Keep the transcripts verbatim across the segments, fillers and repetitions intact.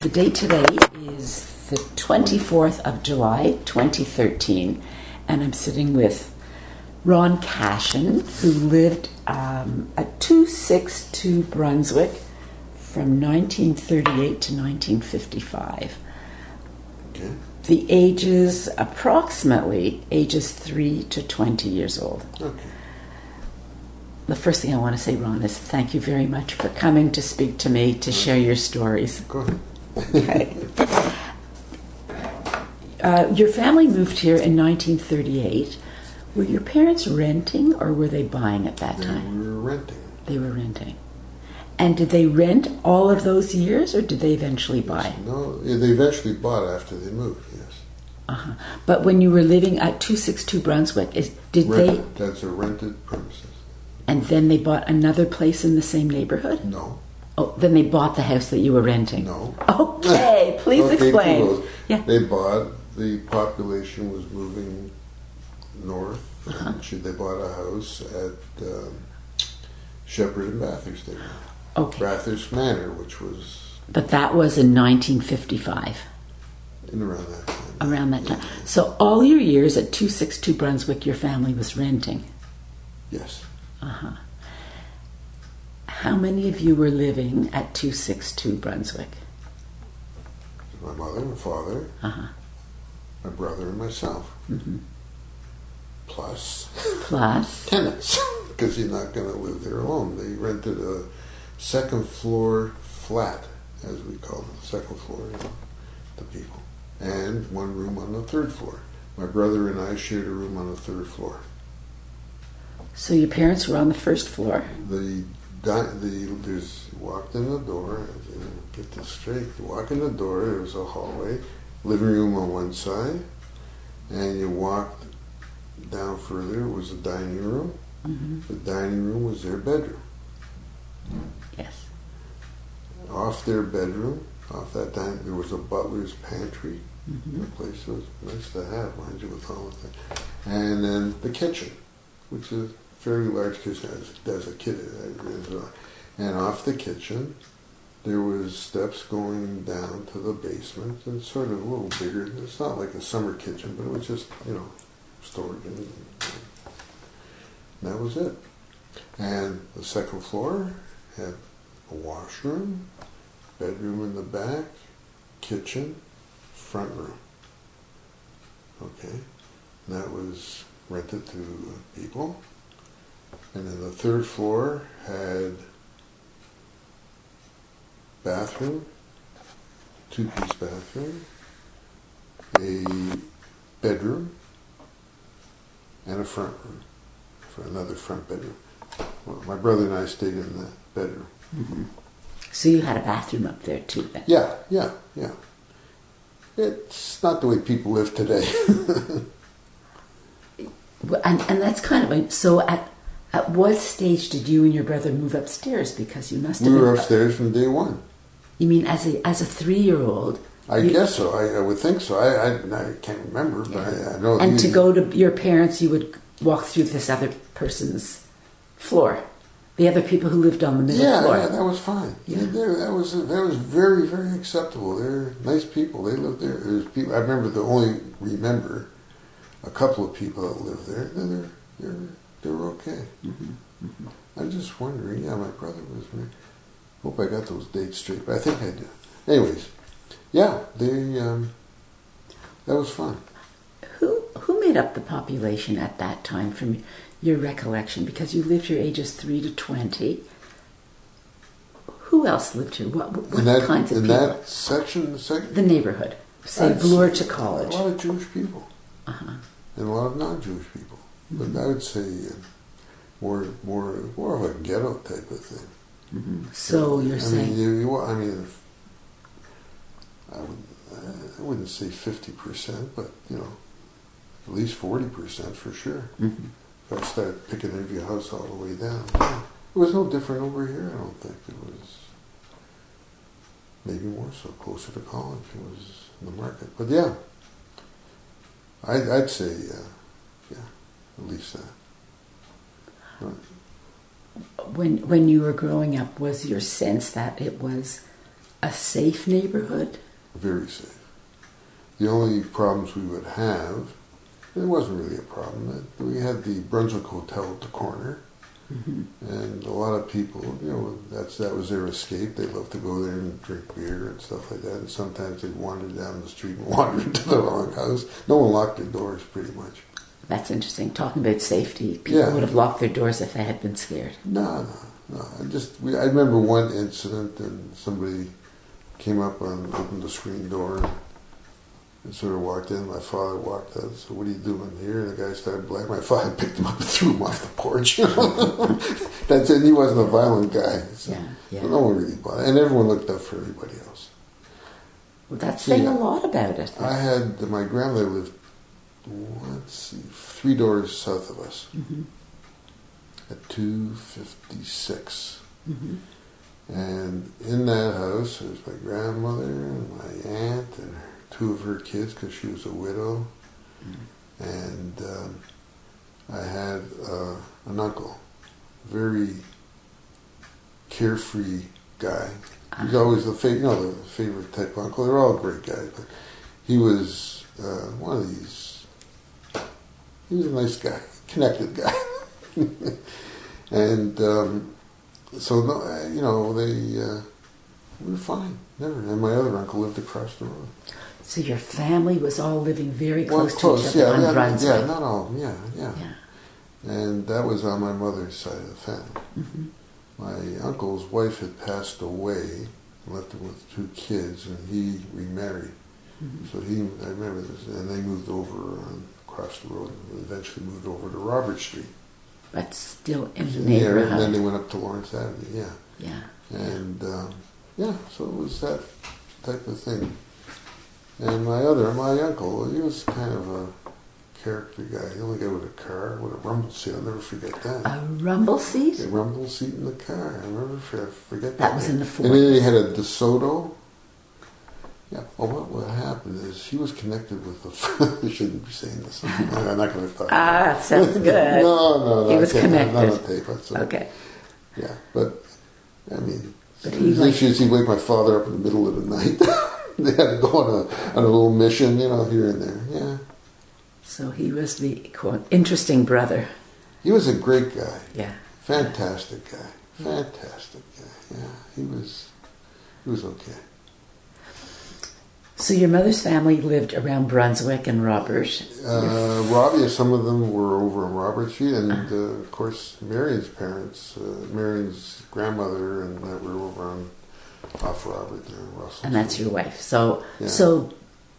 The date today is the twenty-fourth of July, twenty thirteen, and I'm sitting with Ron Cashin, who lived um, at two sixty-two Brunswick from nineteen thirty-eight to nineteen fifty-five. Okay. The ages, approximately ages three to twenty years old. Okay. The first thing I want to say, Ron, is thank you very much for coming to speak to me, to share your stories. Go ahead. Okay. Uh, your family moved here in nineteen thirty-eight. Were your parents renting or were they buying at that They time? were renting. They were renting. And did they rent all of those years or did they eventually buy? Yes. No, yeah, they eventually bought after they moved, yes. Uh-huh. But when you were living at two sixty-two Brunswick, is, did Rented. they... That's a rented premises. And then they bought another place in the same neighborhood? No. Oh, then they bought the house that you were renting? No. Okay, please Okay, explain. close. Yeah. They bought, the population was moving north. Uh-huh. And she, they bought a house at um, Shepherd and Bathurst. They were. Okay. Bathurst Manor, which was But that was in nineteen fifty-five. in around that time. Around that time. So all your years at two sixty-two Brunswick, your family was renting? Yes. Uh-huh. How many of you were living at two sixty-two Brunswick? My mother and father, Uh-huh. my brother and myself. Mm-hmm. Plus Plus? tenants, because you're not going to live there alone. They rented a second floor flat, as we call it, second floor, you know, to people, and one room on the third floor. My brother and I shared a room on the third floor. So your parents were on the first floor? The di- the there's you walked in the door. You know, get this straight. You walk in the door. There was a hallway, living room on one side, and you walked down further. It was a dining room. Mm-hmm. The dining room was their bedroom. Yes. Off their bedroom, off that dining, there was a butler's pantry. Mm-hmm. The place was nice to have, mind you, with all of that. And then the kitchen, which is a fairly large kitchen as, as a kid. As well. And off the kitchen, there was steps going down to the basement, and sort of a little bigger. It's not like a summer kitchen, but it was just, you know, storage. And that was it. And the second floor had a washroom, bedroom in the back, kitchen, front room. Okay, and that was rented to people. And then the third floor had bathroom, two-piece bathroom, a bedroom, and a front room, for another front bedroom. Well, my brother and I stayed in that bedroom. Mm-hmm. So you had a bathroom up there too then? Yeah, yeah, yeah. It's not the way people live today. And, and that's kind of a, so at at what stage did you and your brother move upstairs? Because you must have We were been, upstairs from day one. You mean as a as a three year old? I you, guess so. I, I would think so. I, I, I can't remember, but I, I know. And you, to go to your parents, you would walk through this other person's floor. The other people who lived on the middle yeah, floor. Yeah, that was fine. Yeah. Yeah, they, that was that was very very acceptable. They're nice people. They lived there. There's people. I remember the only remember a couple of people that lived there. They're they're they're okay. Mm-hmm. Mm-hmm. I'm just wondering. Yeah, my brother was. Hope I got those dates straight, but I think I do. Anyways, yeah, they. Um, that was fun. Who who made up the population at that time, from your recollection? Because you lived your ages three to twenty. Who else lived here? What, what in that, kinds of in people? that section, the, section, The neighborhood, say I'd Bloor say to College. A lot of Jewish people, Uh-huh. and a lot of non-Jewish people. Mm-hmm. But I would say uh, more, more, more of a ghetto type of thing. Mm-hmm. So you're I saying, mean, you, you, I mean, I would, I wouldn't say fifty percent, but you know, at least forty percent for sure. mm-hmm. If I started picking every house all the way down, yeah. It was no different over here. I don't think it was. Maybe more so, closer to college. It was in the market, but yeah, I'd, I'd say, uh, yeah, at least that. Right. when when you were growing up, was your sense that it was A safe neighborhood? Very safe. The only problems we would have, it wasn't really a problem. We had the Brunswick Hotel at the corner, mm-hmm. and a lot of people, you know, that's that was their escape. They loved to go there and drink beer and stuff like that. And sometimes they'd wander down the street and wander into the wrong house. No one locked their doors, pretty much. That's interesting. Talking about safety, people yeah. would have locked their doors if they had been scared. No, no, no. I just, we, I remember one incident, and somebody came up and opened the screen door and sort of walked in. My father walked out. So, what are you doing here? And the guy started blaming. My father picked him up and threw him off the porch. That's it. He wasn't a violent guy. So yeah, yeah. No one really bothered. And everyone looked up for everybody else. Well, that's saying yeah. a lot about it. I had, my grandmother lived, let's see, three doors south of us. Mm-hmm. At two fifty-six. Mm-hmm. And in that house, there was my grandmother and my aunt and her, two of her kids, because she was a widow. Mm. And um, I had uh, an uncle, very carefree guy. He's always the favorite, you know, the favorite type of uncle. They're all great guys, but he was uh, one of these. He was a nice guy, connected guy, and. Um, So, no, you know, they, uh, we were fine, never. And my other uncle lived across the road. So your family was all living very close, well, close to each other yeah, on yeah, Brunswick? Yeah, not all, yeah, yeah, yeah. And that was on my mother's side of the family. Mm-hmm. My uncle's wife had passed away, left him with two kids, and he remarried. Mm-hmm. So he, I remember this, and they moved over um, across the road, and eventually moved over to Robert Street. But still in the neighborhood. Yeah, and then they went up to Lawrence Avenue, yeah. Yeah. And, um, yeah, so it was that type of thing. And my other, my uncle, he was kind of a character guy. The only guy with a car, with a rumble seat. I'll never forget that. A rumble seat? A rumble seat in the car. I'll never forget that. That was in the forties. And then he had a DeSoto. Yeah, well, what, what happened is he was connected with the... I shouldn't be saying this. I'm not going to talk Ah, about it. Sounds good. no, no, no. He was connected. Not on tape. That's okay. Yeah, but, I mean, but he like, issues, he'd wake my father up in the middle of the night. They had to go on a, on a little mission, you know, here and there. Yeah. So he was the, quote, interesting brother. He was a great guy. Yeah. Fantastic guy. Fantastic guy. Yeah, he was, he was okay. So your mother's family lived around Brunswick and Robert. Uh, Robbie, some of them were over on Robert Street, and uh, of course Marion's parents, uh, Marion's grandmother, and that were over on off Robert there in Russell. And that's your wife. So, yeah. so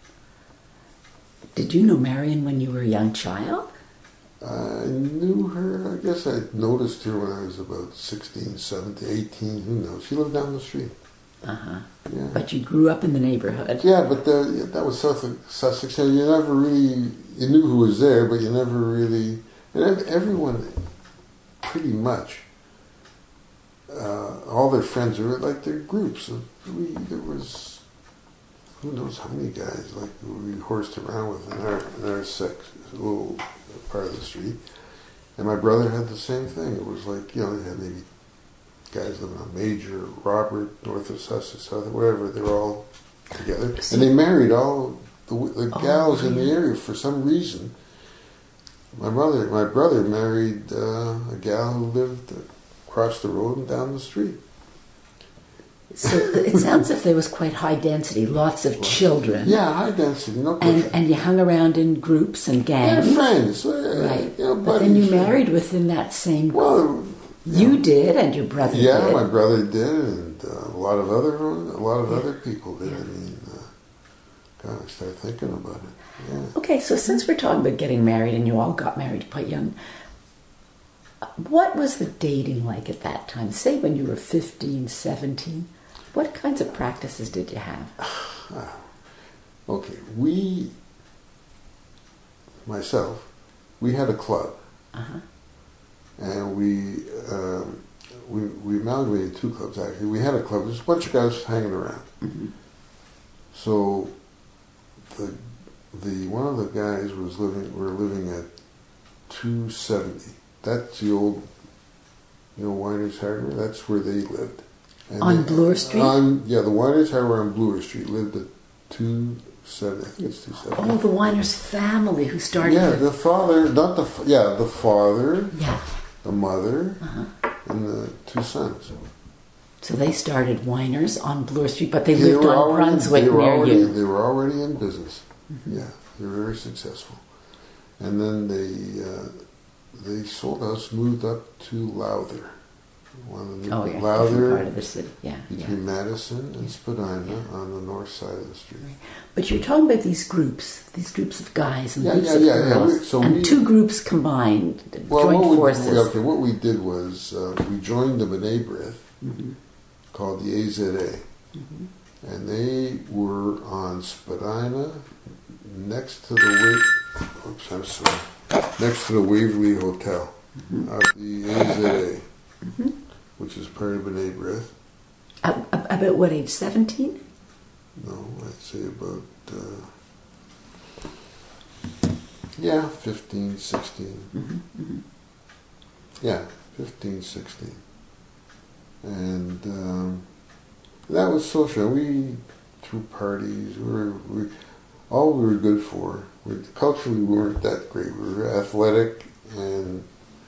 did you know Marion when you were a young child? I knew her. I guess I noticed her when I was about sixteen, seventeen, eighteen. Who knows? She lived down the street. Uh huh. Yeah. But you grew up in the neighborhood. Yeah, but the, that was Sussex. You never really, you knew who was there, but you never really, and everyone, pretty much, uh, all their friends were like their groups. Of, we, there was, who knows how many guys like we horsed around with in our, in our sex, little part of the street. And my brother had the same thing. It was like, you know, they had maybe guys living on Major, Robert, north of Sussex, south, whatever. They were all together, and they married all the, the oh, gals yeah. in the area for some reason. My brother, my brother married uh, a gal who lived across the road and down the street. So it sounds as if there was quite high density, lots of children. Yeah, high density, no question. And and you hung around in groups and gangs. They're friends, uh, right? You know, but then you buddies. married within that same. Well. You Yeah. did, and your brother yeah, did. Yeah, my brother did, and uh, a lot of other a lot of yeah. other people did. Yeah. I mean, uh, God, I start thinking about it. Yeah. Okay, so since we're talking about getting married, and you all got married quite young, what was the dating like at that time? Say when you were fifteen, seventeen, what kinds of practices did you have? Okay, we, myself, we had a club. Uh-huh. And we, um, we we amalgamated two clubs actually. We had a club. There's a bunch of guys hanging around. Mm-hmm. So the the one of the guys was living. Were living at two seventy. That's the old, you know, Winer's Hardware. That's where they lived. And On they- Bloor Street? On, yeah, the Winers were on Bloor Street. Lived at two seven. I think it's two seven. Oh, the Winers family who started. Yeah, it. the father, not the f- yeah, the father, Yeah. the mother, Uh-huh. and the two sons. So they started Winers on Bloor Street, but they, They lived were on already- Brunswick they were near already, you. They were already in business. Mm-hmm. Yeah, they were very successful. And then they uh, they sold us, moved up to Lowther. One of the new Oh yeah, different Lowther part of the city. Yeah, between yeah. Madison and Spadina on the north side of the street. But you're talking about these groups, these groups of guys and Yeah, groups yeah, of yeah, yeah. girls, We- so and we- two groups combined, Well, joined what we, forces. we- okay, what we did was uh, we joined the B'nai B'rith Mm-hmm. called the A Z A, and they were on Spadina next to the Wa- oops, I'm sorry, next to the Waverly Hotel, Mm-hmm. at the A Z A, which is part of B'nai B'rith. A- a- about what age? Seventeen? No, I'd say about uh, yeah, fifteen, sixteen. Mm-hmm. Yeah, fifteen, sixteen. And um, that was social. We threw parties. We were, we, all we were good for. We, culturally, we weren't that great. We were athletic and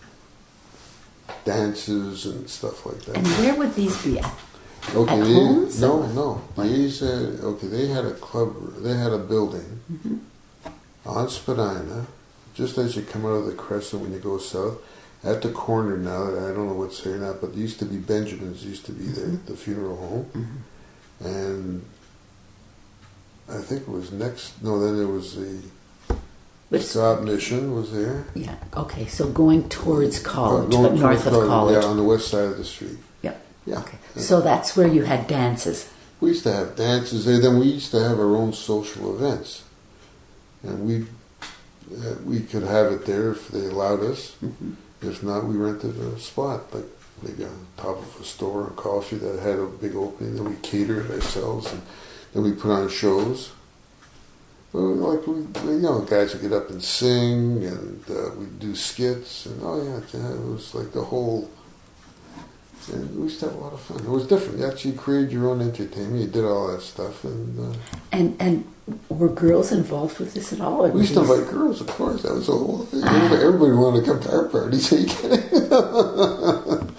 dances and stuff like that. And where would these be at? Okay, At they, homes? no, no. These, uh, okay, they had a club. They had a building Mm-hmm. on Spadina, just as you come out of the Crescent when you go south. At the corner now, I don't know what's there now, but there used to be Benjamin's. Used to be there, the funeral home, Mm-hmm. and I think it was next. No, then there was the But Scott Mission was there. yeah, okay. So going towards college, Going but north towards of college. yeah, on the west side of the street. Yep. Yeah. Okay. So that's where you had dances. We used to have dances there. Then we used to have our own social events, and we uh, we could have it there if they allowed us. Mm-hmm. If not, we rented a spot, like maybe on top of a store on Call Street that had a big opening. Then we catered it ourselves, and then we put on shows. Well, like we, you know, guys would get up and sing, and uh, we'd do skits, and oh yeah, yeah, it was like the whole. And we used to have a lot of fun. It was different. You actually created your own entertainment. You did all that stuff, and uh, And and were girls involved with this at all? Or we used to these- invite girls. Of course, that was the whole thing. Everybody, everybody wanted to come to our parties. Are you kidding?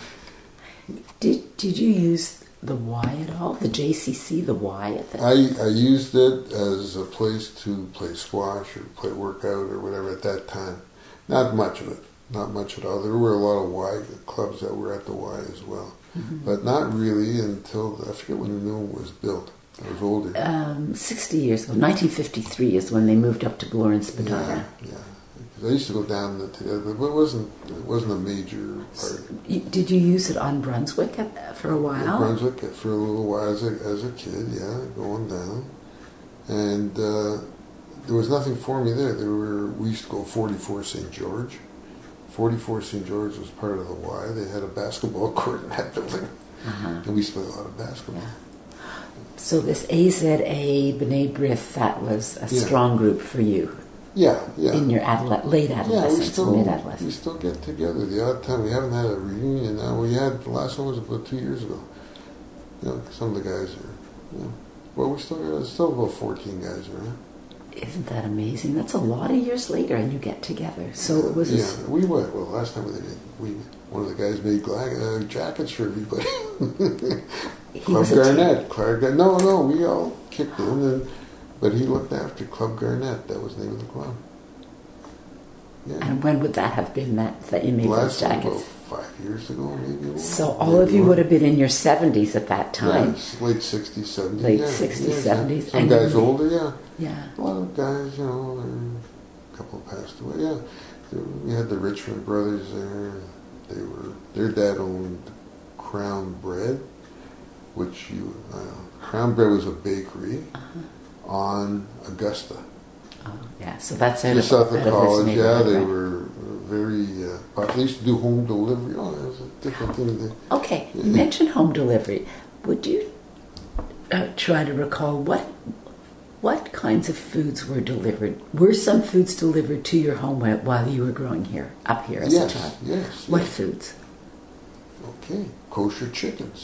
Did did you use the Y at all? The J C C, the Y at the I I used it as a place to play squash or play workout or whatever at that time. Not much of it. Not much at all. There were a lot of Y clubs that were at the Y as well, Mm-hmm. but not really until I forget when the new one was built. I was older. um, sixty years ago, nineteen fifty-three is when they moved up to Bloor and Spadina. Yeah, yeah. 'Cause I used to go down the together, but it wasn't it wasn't a major part. You- Did you use it on Brunswick at, for a while? Brunswick for a little while as a as a kid, yeah, going down, and uh, there was nothing for me there. There were we used to go forty-four Saint George. forty-four Saint George was part of the Y. They had a basketball court in that building, Uh-huh. and we used to play a lot of basketball. So this A Z A B'nai B'rith, that was a Yeah. strong group for you Yeah, yeah. in your adole- late Yeah, we adolescence, still mid we adolescence. still get together. The odd time we haven't had a reunion now. We had the last one was about two years ago. You know, some of the guys are. You know, well, we still got still about fourteen guys around. Isn't that amazing? That's a lot of years later, and you get together. So it was. a Yeah, s- we went. Well, last time we did, we one of the guys made gla- uh, jackets for everybody. he Club was a Garnett. Club Gar- No, no, we all kicked in, and but he looked after Club Garnett. That was the name of the club. Yeah. And when would that have been that that you made those Last one, about jackets? five years ago, maybe. more. So all Maybe of you more. would have been in your seventies at that time. Yeah, late sixties, seventies. Late yeah, sixties, yeah, yeah. seventies, Some and guys you- older, yeah. Yeah. A lot of guys, you know, they're- a couple passed away. Yeah, we had the Richmond brothers there. They were their dad owned Crown Bread, which you uh, Crown Bread was a bakery Uh-huh. on Augusta, Oh, yeah. So that's out just of, south of out of this college. Yeah, neighborhood, they right? were very. Uh, pop- they used to do home delivery. Oh, it was a different thing. They, Okay, you mentioned home delivery. Would you uh, try to recall what what kinds of foods were delivered? Were some foods delivered to your home while, while you were growing here, up here as yes, a child? yes, What yes. foods? Okay, kosher chickens.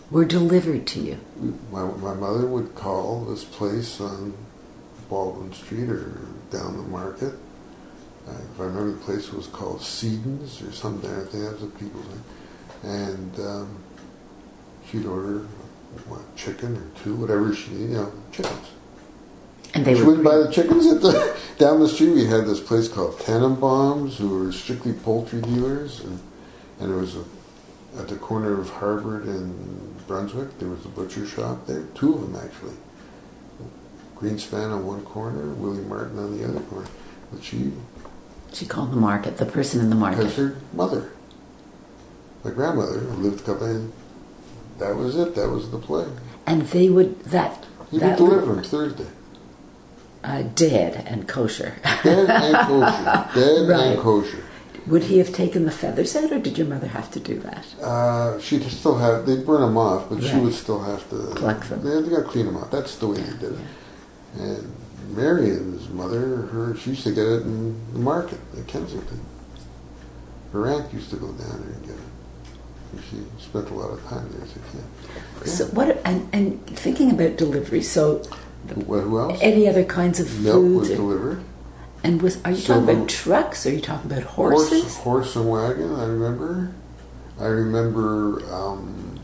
were delivered to you? My, my mother would call this place on Baldwin Street or down the market. Uh, if I remember, the place was called Seedens or something. I think that was the people's name. And um, she'd order what, chicken or two, whatever she needed, you know, chickens. And they she were wouldn't buy the chickens at the down the street. We had this place called Tannenbaums, who were strictly poultry dealers, and and there was a at the corner of Harvard and Brunswick. There was a butcher shop there, two of them actually. Greenspan on one corner, Willie Martin on the other corner. But she She called the market, the person in the market. Because her mother, my grandmother, lived a couple of, that was it, that was the play. And they would, that... He that would deliver them Thursday. Uh, dead and kosher. Dead and kosher. Dead Right. and kosher. Would he have taken the feathers out, or did your mother have to do that? Uh, she'd still have, they'd burn them off, but she Right. would still have to... Pluck them. They, they got to clean them off. That's the way they did it. And Marion's mother, her, she used to get it in the market at Kensington. Her aunt used to go down there and get it. And she spent a lot of time there as a kid. Yeah. So what? And, and thinking about delivery, so What, who else? any other kinds of Milk was foods? or- delivered. And was are you So talking the- about trucks? Or are you talking about Horse, horses? horse and wagon, I remember. I remember um,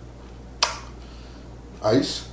ice.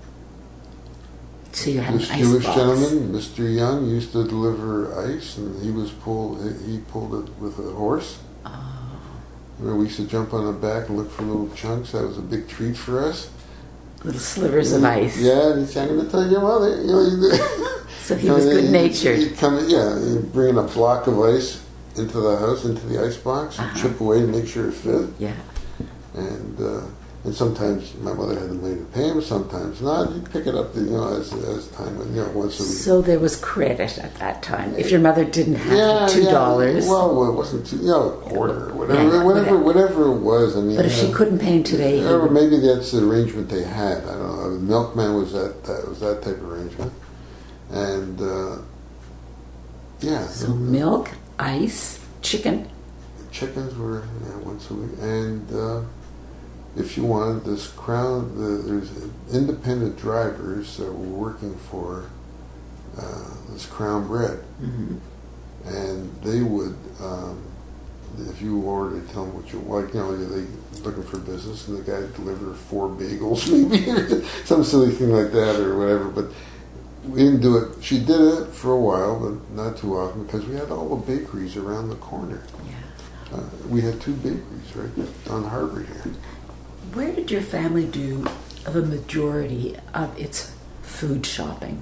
So you had This an ice Jewish box. gentleman, Mister Young, used to deliver ice, and he was pulled. He pulled it with a horse. Oh. Remember, we used to jump on the back and look for little chunks. That was a big treat for us. Little slivers of ice. Yeah, and he's I'm going to tell your mother. You know, you- So he was good-natured. He'd come, yeah, he'd bring a block of ice into the house, into the ice box, and Uh-huh. chip away and make sure it fit. Yeah. And uh, and sometimes my mother had the money to pay him, sometimes not. You'd pick it up, you know, as as time went, you know, once a week. So there was credit at that time. If your mother didn't have yeah, two dollars, yeah. Well, it wasn't two, you know, a quarter, whatever, Yeah, whatever, whatever. whatever it was. I mean, but if she uh, couldn't pay him today, he or would- maybe that's the arrangement they had. I don't know. The milkman was that, that was that type of arrangement, and uh, yeah. so the- milk, ice, chicken. Chickens were yeah, once a week, and uh, if you wanted this crown, the, there's independent drivers that were working for uh, this Crown Bread, Mm-hmm. and they would, um, if you ordered, tell them what you like. You know, they looking for business, and the guy would deliver four bagels, maybe some silly thing like that, or whatever. But we didn't do it. She did it for a while, but not too often because we had all the bakeries around the corner. Yeah. Uh, we had two bakeries right on Harvard here. Where did your family do the majority of its food shopping?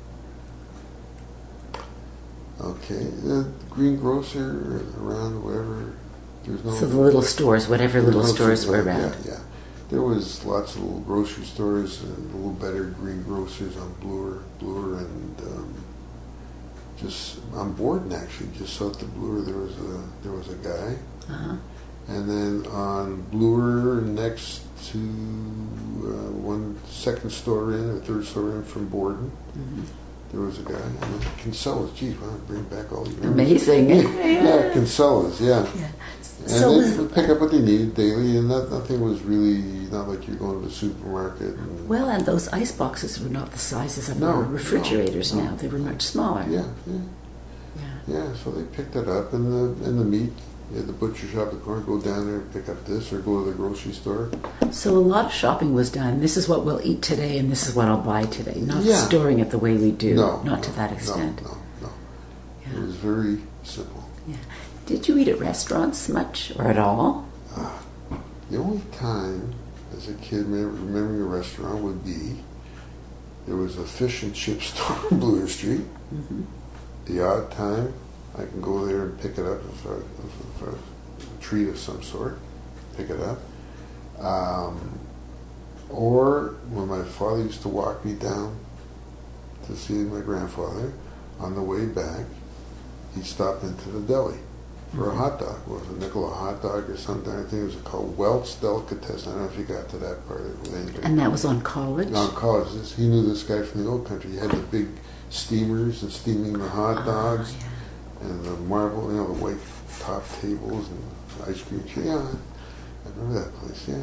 Okay, the greengrocer around whatever. There's no. So the little stores, whatever there's little no stores were super- around. Yeah, yeah. There was lots of little grocery stores and a little better greengrocers on Bloor, Bloor, and um, just on Borden actually. Just south of Bloor, there was a there was a guy. Uh-huh. And then on Bloor, next to uh, one second store in or third store in from Borden, Mm-hmm. there was a guy. And then Kinsella's, geez, wow, bring back all these memories. Amazing. Yeah, yeah, Kinsella's, yeah. Yeah. And So they was, would pick up what they needed daily, and that, nothing was really, not like you're going to the supermarket. And, well, and those ice boxes were not the sizes of No, our refrigerators no, no. now. They were much smaller. yeah, yeah, Yeah. yeah. So they picked it up, and the, and the meat, at the butcher shop at the corner, go down there and pick up this, or go to the grocery store. So a lot of shopping was done. This is what we'll eat today, and this is what I'll buy today. Not Yeah. storing it the way we do. No, not no, to that extent. No, no, no. Yeah. It was very simple. Yeah. Did you eat at restaurants much or at all? Uh, the only time as a kid remember, remembering a restaurant would be there was a fish and chip store on Bloor Street. Mm-hmm. The odd time I can go there and pick it up if I, if I, a treat of some sort, pick it up. Um, or when my father used to walk me down to see my grandfather, on the way back, he'd stop into the deli for a hot dog. Was a nickel a hot dog or something? I think it was called Welt's Delicatessen. I don't know if you got to that part of it. Anyway. And that was on college? On college, this, he knew this guy from the old country. He had the big steamers and steaming the hot dogs, Oh, yeah. and the marble, you know, the white top tables and ice cream. Yeah, I remember that place. Yeah,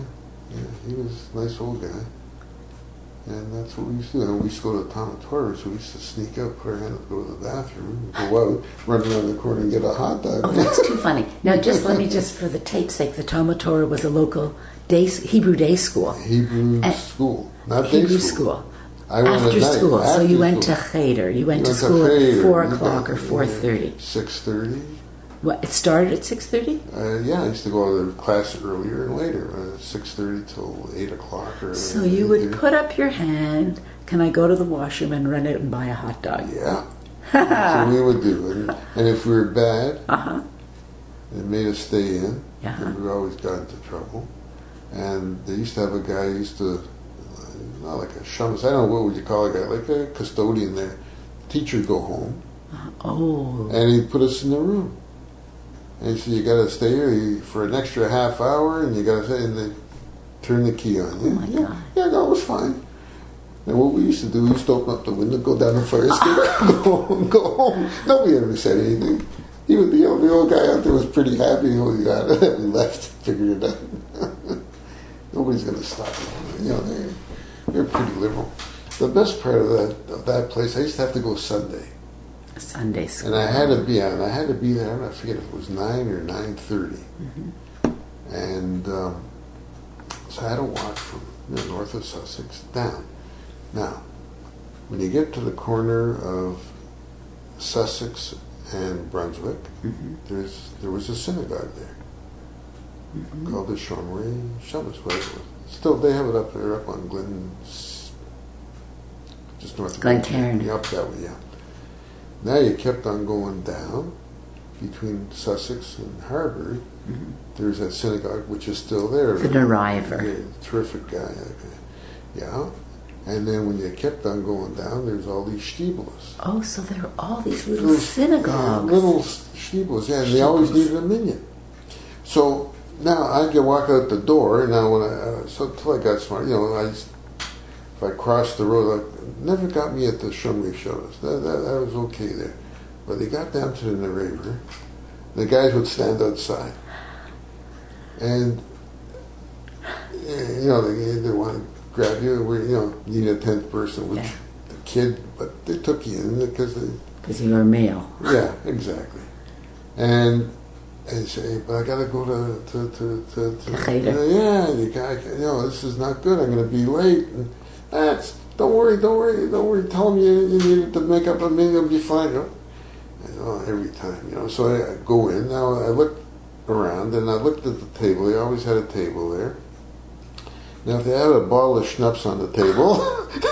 Yeah, he was a nice old guy. And that's what we used to do. And we used to go to Tomatora, so we used to sneak out, put our hand up, go to the bathroom, go out, run around the corner and get a hot dog. Oh, that's too funny. Now, just let me just, for the tape's sake, the Tomatora was a local day, Hebrew day school. Hebrew And school, not Hebrew day school. school. I went After at night, school. after So you went school. to Cheder. You went You to school Cheder. at four You o'clock got- or four thirty. six thirty. What, it started at six thirty? Uh, yeah, I used to go to the class earlier and later, uh, six thirty till eight o'clock. Or So you would eight thirty. put up your hand, can I go to the washroom and run out and buy a hot dog? Yeah. That's what we would do. And, and if we were bad, Uh-huh. it made us stay in. Yeah. And we always got into trouble. And they used to have a guy who used to, uh, not like a shamus, I don't know, what would you call a guy, like a custodian there. Teacher would go home, Oh. and he'd put us in the room. And he said, you got to stay here you- for an extra half hour, and you got to stay, and they turn the key on you. Oh, my yeah, God. yeah, no, it was fine. And what we used to do, we used to open up the window, go down the fire escape, go home, go home. Nobody ever said anything. He was, the, old, the old guy out there was pretty happy when we got it. We left, figured it out. Nobody's going to stop them. You know, they, they're pretty liberal. The best part of that of that place, I used to have to go Sunday. Sunday school. And I had to be on. I had to be there. I don't know, I forget if it was nine or nine thirty. Mm-hmm. And um, so I had to walk from you know, north of Sussex down. Now, when you get to the corner of Sussex and Brunswick, Mm-hmm. there's there was a synagogue there Mm-hmm. called the Shomrei Shabbos. Whatever. Still, they have it up there, up on Glen, just north of Glencairn. Yeah, up that way. Yeah. Now you kept on going down between Sussex and Harbour. Mm-hmm. There's that synagogue, which is still there. The Nariver. Yeah, terrific guy. Yeah. And then when you kept on going down, there's all these shtiblos. Oh, so there are all these little, Little- synagogues. Little shtiblos, yeah, and they always needed a minyan. So now I can walk out the door. Now when I uh, so until I got smart, you know, I if I crossed the road, like, never got me at the Shomrei Shabbos. That, that that was okay there, but they got down to the Nariver. The guys would stand outside, and eh, you know they they want to grab you. We you know need a tenth person, which Yeah. the kid, but they took you in because they. Because you were male. Yeah, exactly. And and say, but I got to go to to to to, to Cheder. yeah. The guy, you know, this is not good. I'm going to be late. And that's don't worry, don't worry, don't worry. Tell him you, you needed to make up a minute. You'll be fine. You know, and, oh, every time, you know. So I, I go in. Now I look around and I looked at the table. They always had a table there. Now, if they had a bottle of schnapps on the table,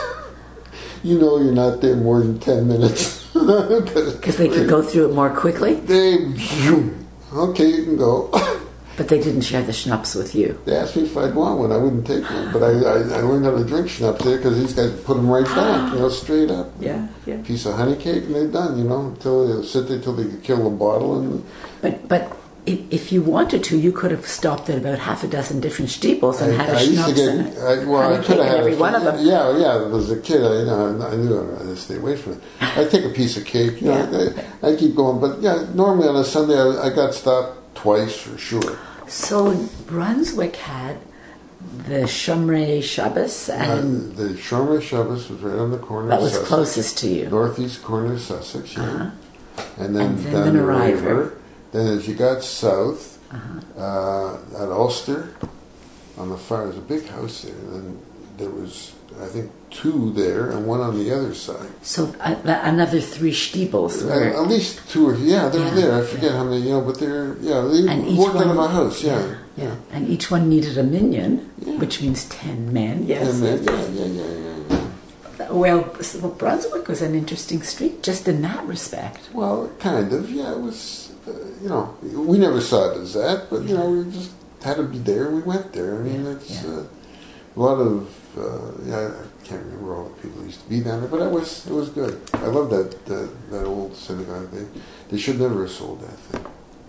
you know you're not there more than ten minutes. Because they could go through it more quickly, They, zoom. Okay, you can go. but they didn't share the schnapps with you. They asked me if I'd want one. I wouldn't take one, but I, I, I learned how to drink schnapps there because these guys put them right back, you know, straight up. Yeah, yeah. Piece of honey cake and they're done, you know, until they'll sit there till they could kill the bottle. And But but if, if you wanted to, you could have stopped at about half a dozen different steeples and had a I used to schnapps get, in it. I, well, Honey I could cake have in had every a, one of them. Yeah, yeah. As a kid, I, you know, I knew I had to stay away from it. I'd take a piece of cake, you know, Yeah. I, I keep going. But yeah, normally on a Sunday, I, I got stopped twice for sure. So Brunswick had the Shomrei Shabbos, and Uh, the Shomrei Shabbos was right on the corner that of was Sussex. closest to you. Northeast corner of Sussex, yeah. Uh-huh. And then And then down the the Nariver. river. Then as you got south, Uh-huh. uh, at Ulster, on the far, there's a big house there. And then there was, I think, two there and one on the other side. So uh, th- another three steeples Uh, were, at least two or yeah, they were Yeah, there. I forget yeah. how many, you know, but they're yeah, they and each worked one out of a house, yeah, yeah, yeah. and each one needed a minion, Yeah. which means ten men. Yes, And then, yes, yeah, yeah, yeah, yeah, yeah. Well, so Brunswick was an interesting street, just in that respect. Well, kind of, yeah. It was, uh, you know, we never saw it as that, but you know, we just had to be there. We went there. I mean, Yeah, it's yeah. uh, a lot of. Uh, yeah, I can't remember all the people who used to be down there, but it was it was good. I love that that, that old synagogue. They they should never have sold that thing.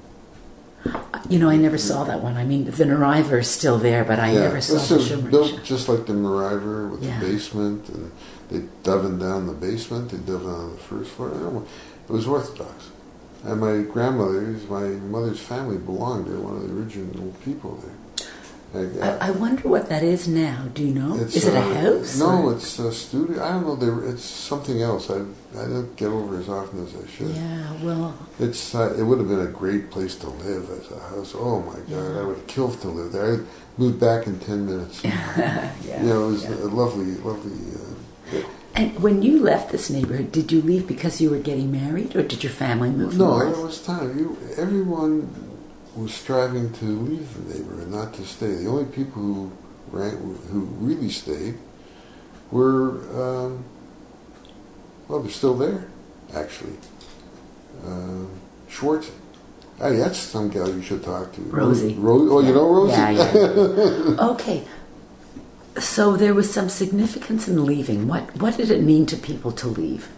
You know, I never saw that one. I mean, the Nariver is still there, but I yeah, never saw this the is Shomrei built Shabbos. just like the Nariver with Yeah. the basement, and they doven down the basement. They doven on the first floor. I don't know. It was Orthodox. And my grandmother's, my mother's family belonged there. One of the original people there. I, I, I wonder what that is now. Do you know? It's, is it a uh, house? No, or? it's a studio. I don't know. They, it's something else. I I don't get over as often as I should. Yeah, well... It's uh, it would have been a great place to live as a house. Oh my God, Yeah. I would have killed to live there. I moved back in ten minutes. yeah, You know, it was yeah. a lovely, lovely. Uh, And when you left this neighborhood, did you leave because you were getting married, or did your family move no, north? it was time. You, everyone was striving to leave the neighborhood, not to stay. The only people who ran, who really stayed were um, well, they're still there, actually. Uh, Schwartz. Hey, that's some gal you should talk to. Rosie. Ro- oh, yeah. you know Rosie? Yeah, yeah. Okay. So there was some significance in leaving. What what did it mean to people to leave?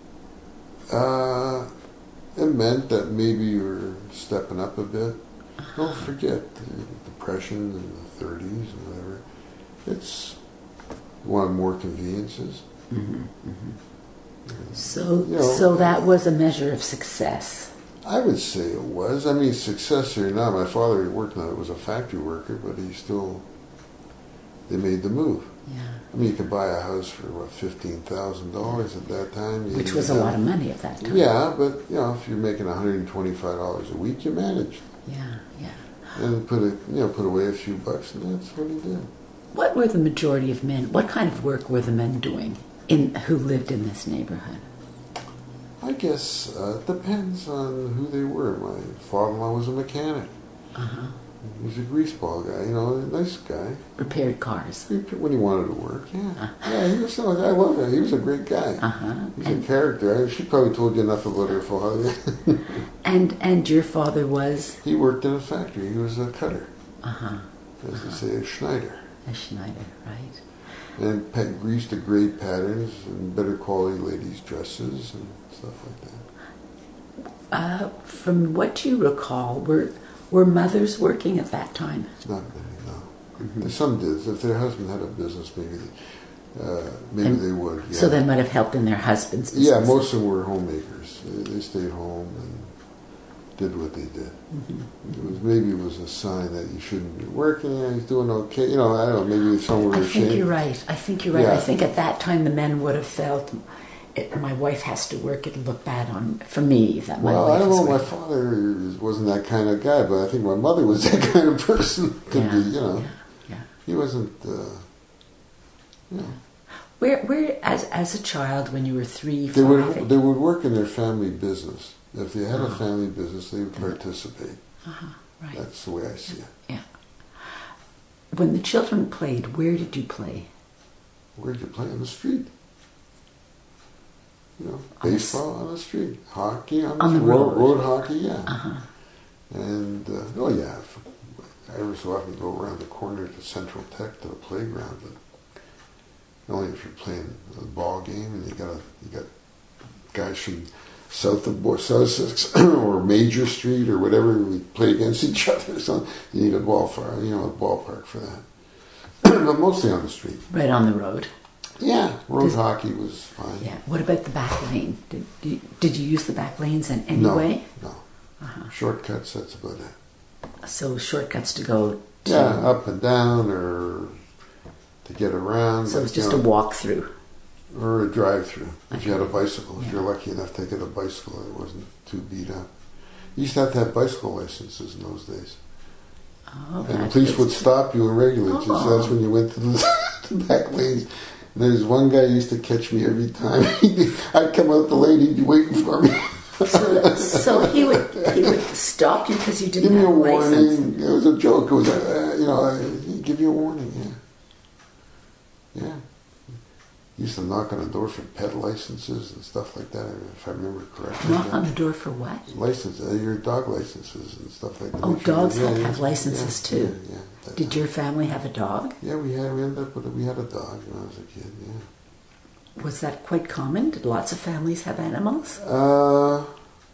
uh, it meant that maybe you were stepping up a bit. Don't forget the Depression in the thirties and whatever. It's one more conveniences. Mm-hmm, mm-hmm. So You know, so that was a measure of success. I would say it was. I mean, success or not. My father, he worked on it, was a factory worker, but he still, they made the move. Yeah. I mean, you could buy a house for, what, fifteen thousand dollars at that time. You Which was a know. lot of money at that time. Yeah, but, you know, if you're making one hundred twenty-five dollars a week, you managed. Yeah, yeah. And put a, you know, put away a few bucks, and that's what he did. What were the majority of men, what kind of work were the men doing in who lived in this neighborhood? I guess uh, it depends on who they were. My father-in-law was a mechanic. Uh-huh. He was a greaseball guy, you know, a nice guy. Repaired cars. When he wanted to work, yeah. Uh-huh. Yeah, he was, I love him. He was a great guy. Uh-huh. He's And, a character. I, she probably told you enough about her father. and and your father was? He worked in a factory. He was a cutter. Uh-huh. As they say, a Schneider. A Schneider, right. And pa- greased to great patterns and better quality ladies' dresses and stuff like that. Uh, from what you recall, were were mothers working at that time? Not many, no. Mm-hmm. Some did. If their husband had a business, maybe uh, maybe And they would. Yeah. So they might have helped in their husband's business. Yeah, most of them were homemakers. They, they stayed home and did what they did. Mm-hmm. It was maybe it was a sign that you shouldn't be working. Yeah, he's doing okay. You know, I don't know. Maybe some were I ashamed. think you're right. I think you're right. Yeah. I think at that time the men would have felt, it, my wife has to work. It'll look bad on for me that my Well, wife I don't is know. My working. father wasn't that kind of guy, but I think my mother was that kind of person. Could Yeah, be, you know. yeah, yeah. He wasn't. Uh, you know. Where, where, as as a child, when you were three, They five, would they would work in their family business. If they had a Uh-huh. family business, they would participate. uh-huh, right? That's the way I see it. Yeah. When the children played, where did you play? Where'd you play? On the street. You know, On the baseball on the street, hockey on the, On the street. road. road. road hockey, yeah. Uh-huh. And uh, oh yeah, if, every so often go around the corner to Central Tech to the playground, but only if you're playing a ball game and you got a, you got guys from south of Bo- Sussex or Major Street or whatever, we play against each other. So you need a ball for, you know, a ballpark for that. But mostly on the street. Right on the road. Yeah, road Does- hockey was fine. Yeah. What about the back lane? Did did you, did you use the back lanes in any no, way? no. Uh-huh. Shortcuts, that's about it. So shortcuts to go to. Yeah, up and down or to get around. So it was but, you just a know, walk through. or a drive-through. If you had a bicycle, if Yeah. you're lucky enough to get a bicycle that wasn't too beat up. You used to have to have bicycle licenses in those days. Oh, And the that police is- would stop you and regulate you, so that's when you went to the, the back lanes. And there's one guy who used to catch me every time. I'd come out the lane, he'd be waiting for me. So, so he would he would stop you because you didn't Give me have a a license. warning. It was a joke. It was, uh, you know, uh, he'd give you a warning, yeah. Yeah. He used to knock on the door for pet licenses and stuff like that, if I remember correctly. Knock on the door for what? License, uh, your dog licenses and stuff like that. Oh, Make sure- dogs yeah, had to yeah, have licenses yeah, too. Yeah, yeah. That- Did your family have a dog? Yeah, we had. We ended up with. A, we had a dog when I was a kid. Yeah. Was that quite common? Did lots of families have animals? Uh,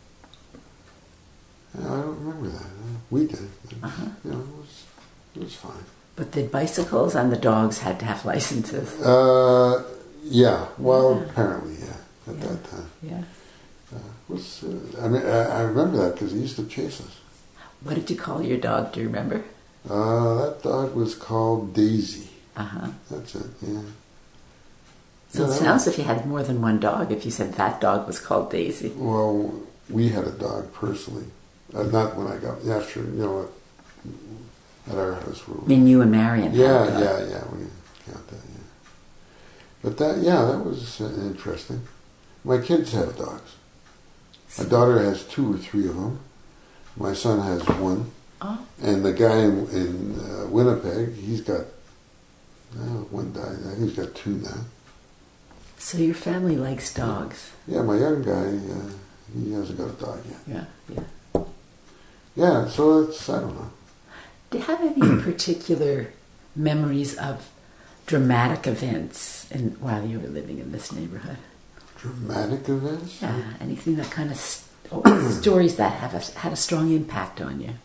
yeah, I don't remember that. Uh, We did. Uh-huh. You know, it was. It was fine. But the bicycles and the dogs had to have licenses. Uh, yeah. Well, Yeah. apparently, yeah. At Yeah. that time, Yeah. uh, was. Uh, I mean, I, I remember that because he used to chase us. What did you call your dog? Do you remember? Uh, that dog was called Daisy. Uh-huh. That's it, yeah. So yeah, it sounds if you had more than one dog, if you said that dog was called Daisy. Well, we had a dog personally. Uh, not when I got, after, you know, at our house. Where I mean, you and Marion Yeah, had a dog. yeah, yeah, we count that, yeah. But that, yeah, that was uh, interesting. My kids have dogs. My daughter has two or three of them. My son has one. Oh. And the guy in, in uh, Winnipeg, he's got, oh, one died, I think he's got two now. So your family likes dogs. Yeah, my young guy, uh, he hasn't got a dog yet. Yeah, yeah. Yeah, so it's, I don't know. Do you have any particular memories of dramatic events in, while you were living in this neighborhood? Dramatic events? Yeah, anything that kind of st- stories that have a, had a strong impact on you.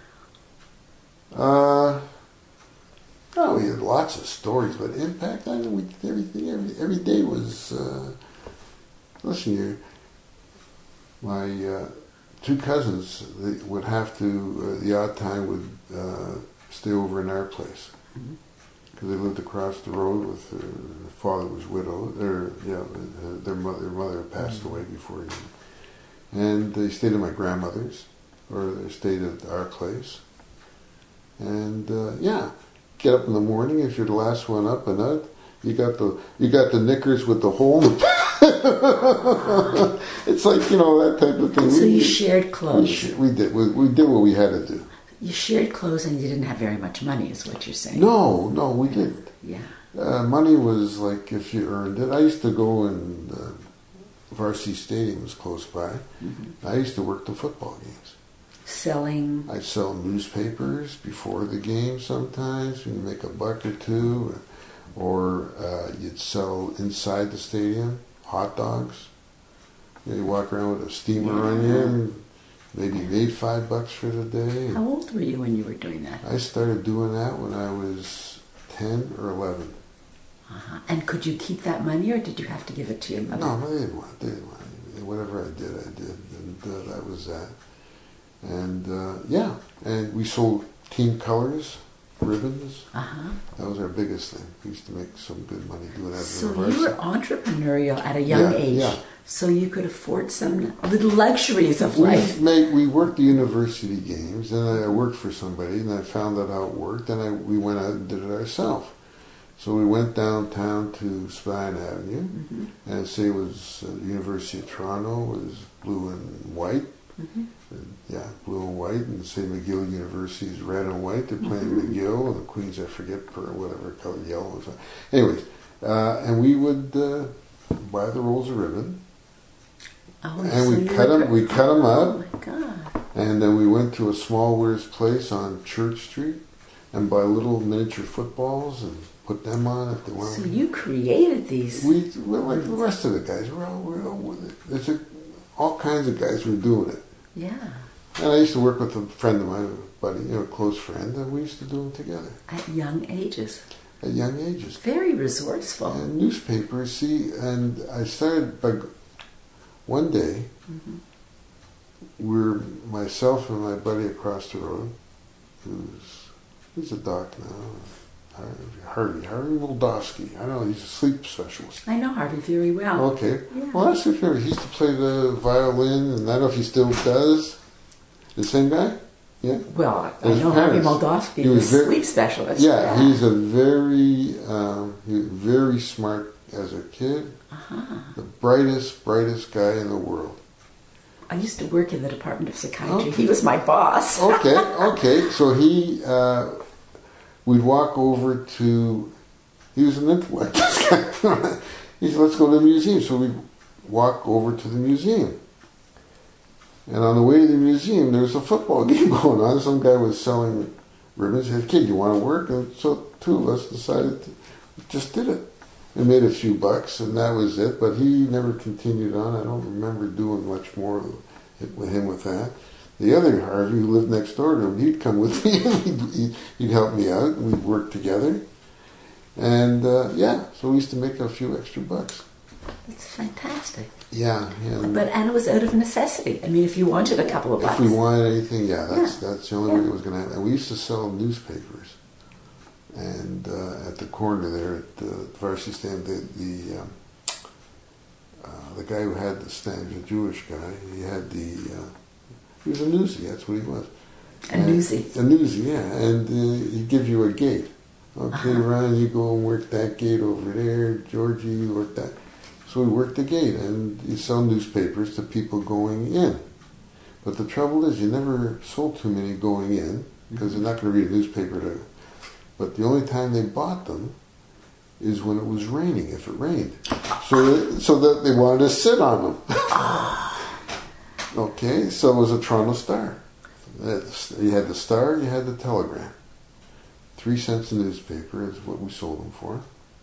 Uh, oh, we had lots of stories, but impact. I mean, we, everything every every day was. Uh, listen, you, my uh, two cousins they would have to uh, the odd time would uh, stay over in our place because they lived across the road with their, their father was widowed. Their yeah, their mother their mother had passed mm-hmm. away before he, and they stayed at my grandmother's, or they stayed at our place. And uh, yeah, get up in the morning if you're the last one up and out. You got the you got the knickers with the hole. In the it's like, you know, that type of thing. So we, you shared clothes. We, sh- we did. We, we did what we had to do. You shared clothes, and you didn't have very much money, is what you're saying. No, no, we didn't. Yeah. Uh, money was like if you earned it. I used to go and uh, Varsity Stadium was close by. Mm-hmm. I used to work the football games. Selling? I'd sell newspapers before the game sometimes, and you make a buck or two, or uh, you'd sell inside the stadium, hot dogs. You know, you walk around with a steamer yeah. on you, and maybe you made five bucks for the day. How old were you when you were doing that? I started doing that when I was ten or eleven. Uh-huh. And could you keep that money, or did you have to give it to your mother? No, they didn't want. They didn't want it. Whatever I did, I did, and uh, that was that. And uh, yeah, and we sold team colors, ribbons. Uh-huh. That was our biggest thing. We used to make some good money doing that. So you were entrepreneurial at a young yeah, age, yeah. So you could afford some little luxuries of we life. Made, we worked the university games, and I worked for somebody, and I found out how it worked, and I, we went out and did it ourselves. So we went downtown to Spine Avenue, mm-hmm. and say it was uh, the University of Toronto was blue and white. Mm-hmm. And, yeah, blue and white, and say McGill University is red and white. They're playing mm-hmm. McGill, and the Queens, I forget, per whatever color, yellow. Or anyways, uh, and we would uh, buy the rolls of ribbon, oh, and so we cut them. We cut them up. Oh my God! And then we went to a small wares place on Church Street, and buy little miniature footballs and put them on if they wanted. So you created these? We, well, like the rest of the guys, we're all, we're all with it. There's a, all kinds of guys were doing it. Yeah. And I used to work with a friend of mine, a buddy, you know, a close friend, and we used to do them together. At young ages. At young ages. Very resourceful. And newspapers, see, and I started by, one day, mm-hmm. we're, myself and my buddy across the road, who's, he's a doc now, Harvey, Harvey Moldovsky. I know, he's a sleep specialist. I know Harvey very well. Okay. Yeah. Well, that's his favorite. He used to play the violin, and I don't know if he still does. The same guy? Yeah. Well, I know Harvey Moldovsky is a sleep specialist. Yeah, yeah, he's a very, um, he was very smart as a kid. Uh-huh. The brightest, brightest guy in the world. I used to work in the Department of Psychiatry. Okay. He was my boss. okay, okay. So he, uh, we'd walk over to, he was an intellect. He said, let's go to the museum. So we'd walk over to the museum. And on the way to the museum, there was a football game going on. Some guy was selling ribbons. He said, kid, you want to work? And so two of us decided to just did it. We made a few bucks, and that was it. But he never continued on. I don't remember doing much more with him with that. The other Harvey, who lived next door to him, he'd come with me. he'd, he'd, he'd help me out, and we'd work together. And, uh, yeah, so we used to make a few extra bucks. That's fantastic. Yeah, yeah. But and it was out of necessity. I mean, if you wanted a couple of bucks. If we wanted anything, yeah, that's Yeah. that's the only Yeah. way it was going to happen. And we used to sell newspapers, and uh, at the corner there at the varsity stand, the the, um, uh, the guy who had the stand, he was a Jewish guy. He had the uh, he was a newsie. That's what he was. A newsie. A newsie, yeah, and uh, he gives you a gate. Okay, Uh-huh. Ron, you go and work that gate over there. Georgie, you work that. So we worked the gate, and you sell newspapers to people going in. But the trouble is, you never sold too many going in, because they're not going to read a newspaper. To, but the only time they bought them is when it was raining, if it rained. So, so that they wanted to sit on them. Okay, so it was a Toronto Star. You had the Star, you had the Telegram. Three cents a newspaper is what we sold them for.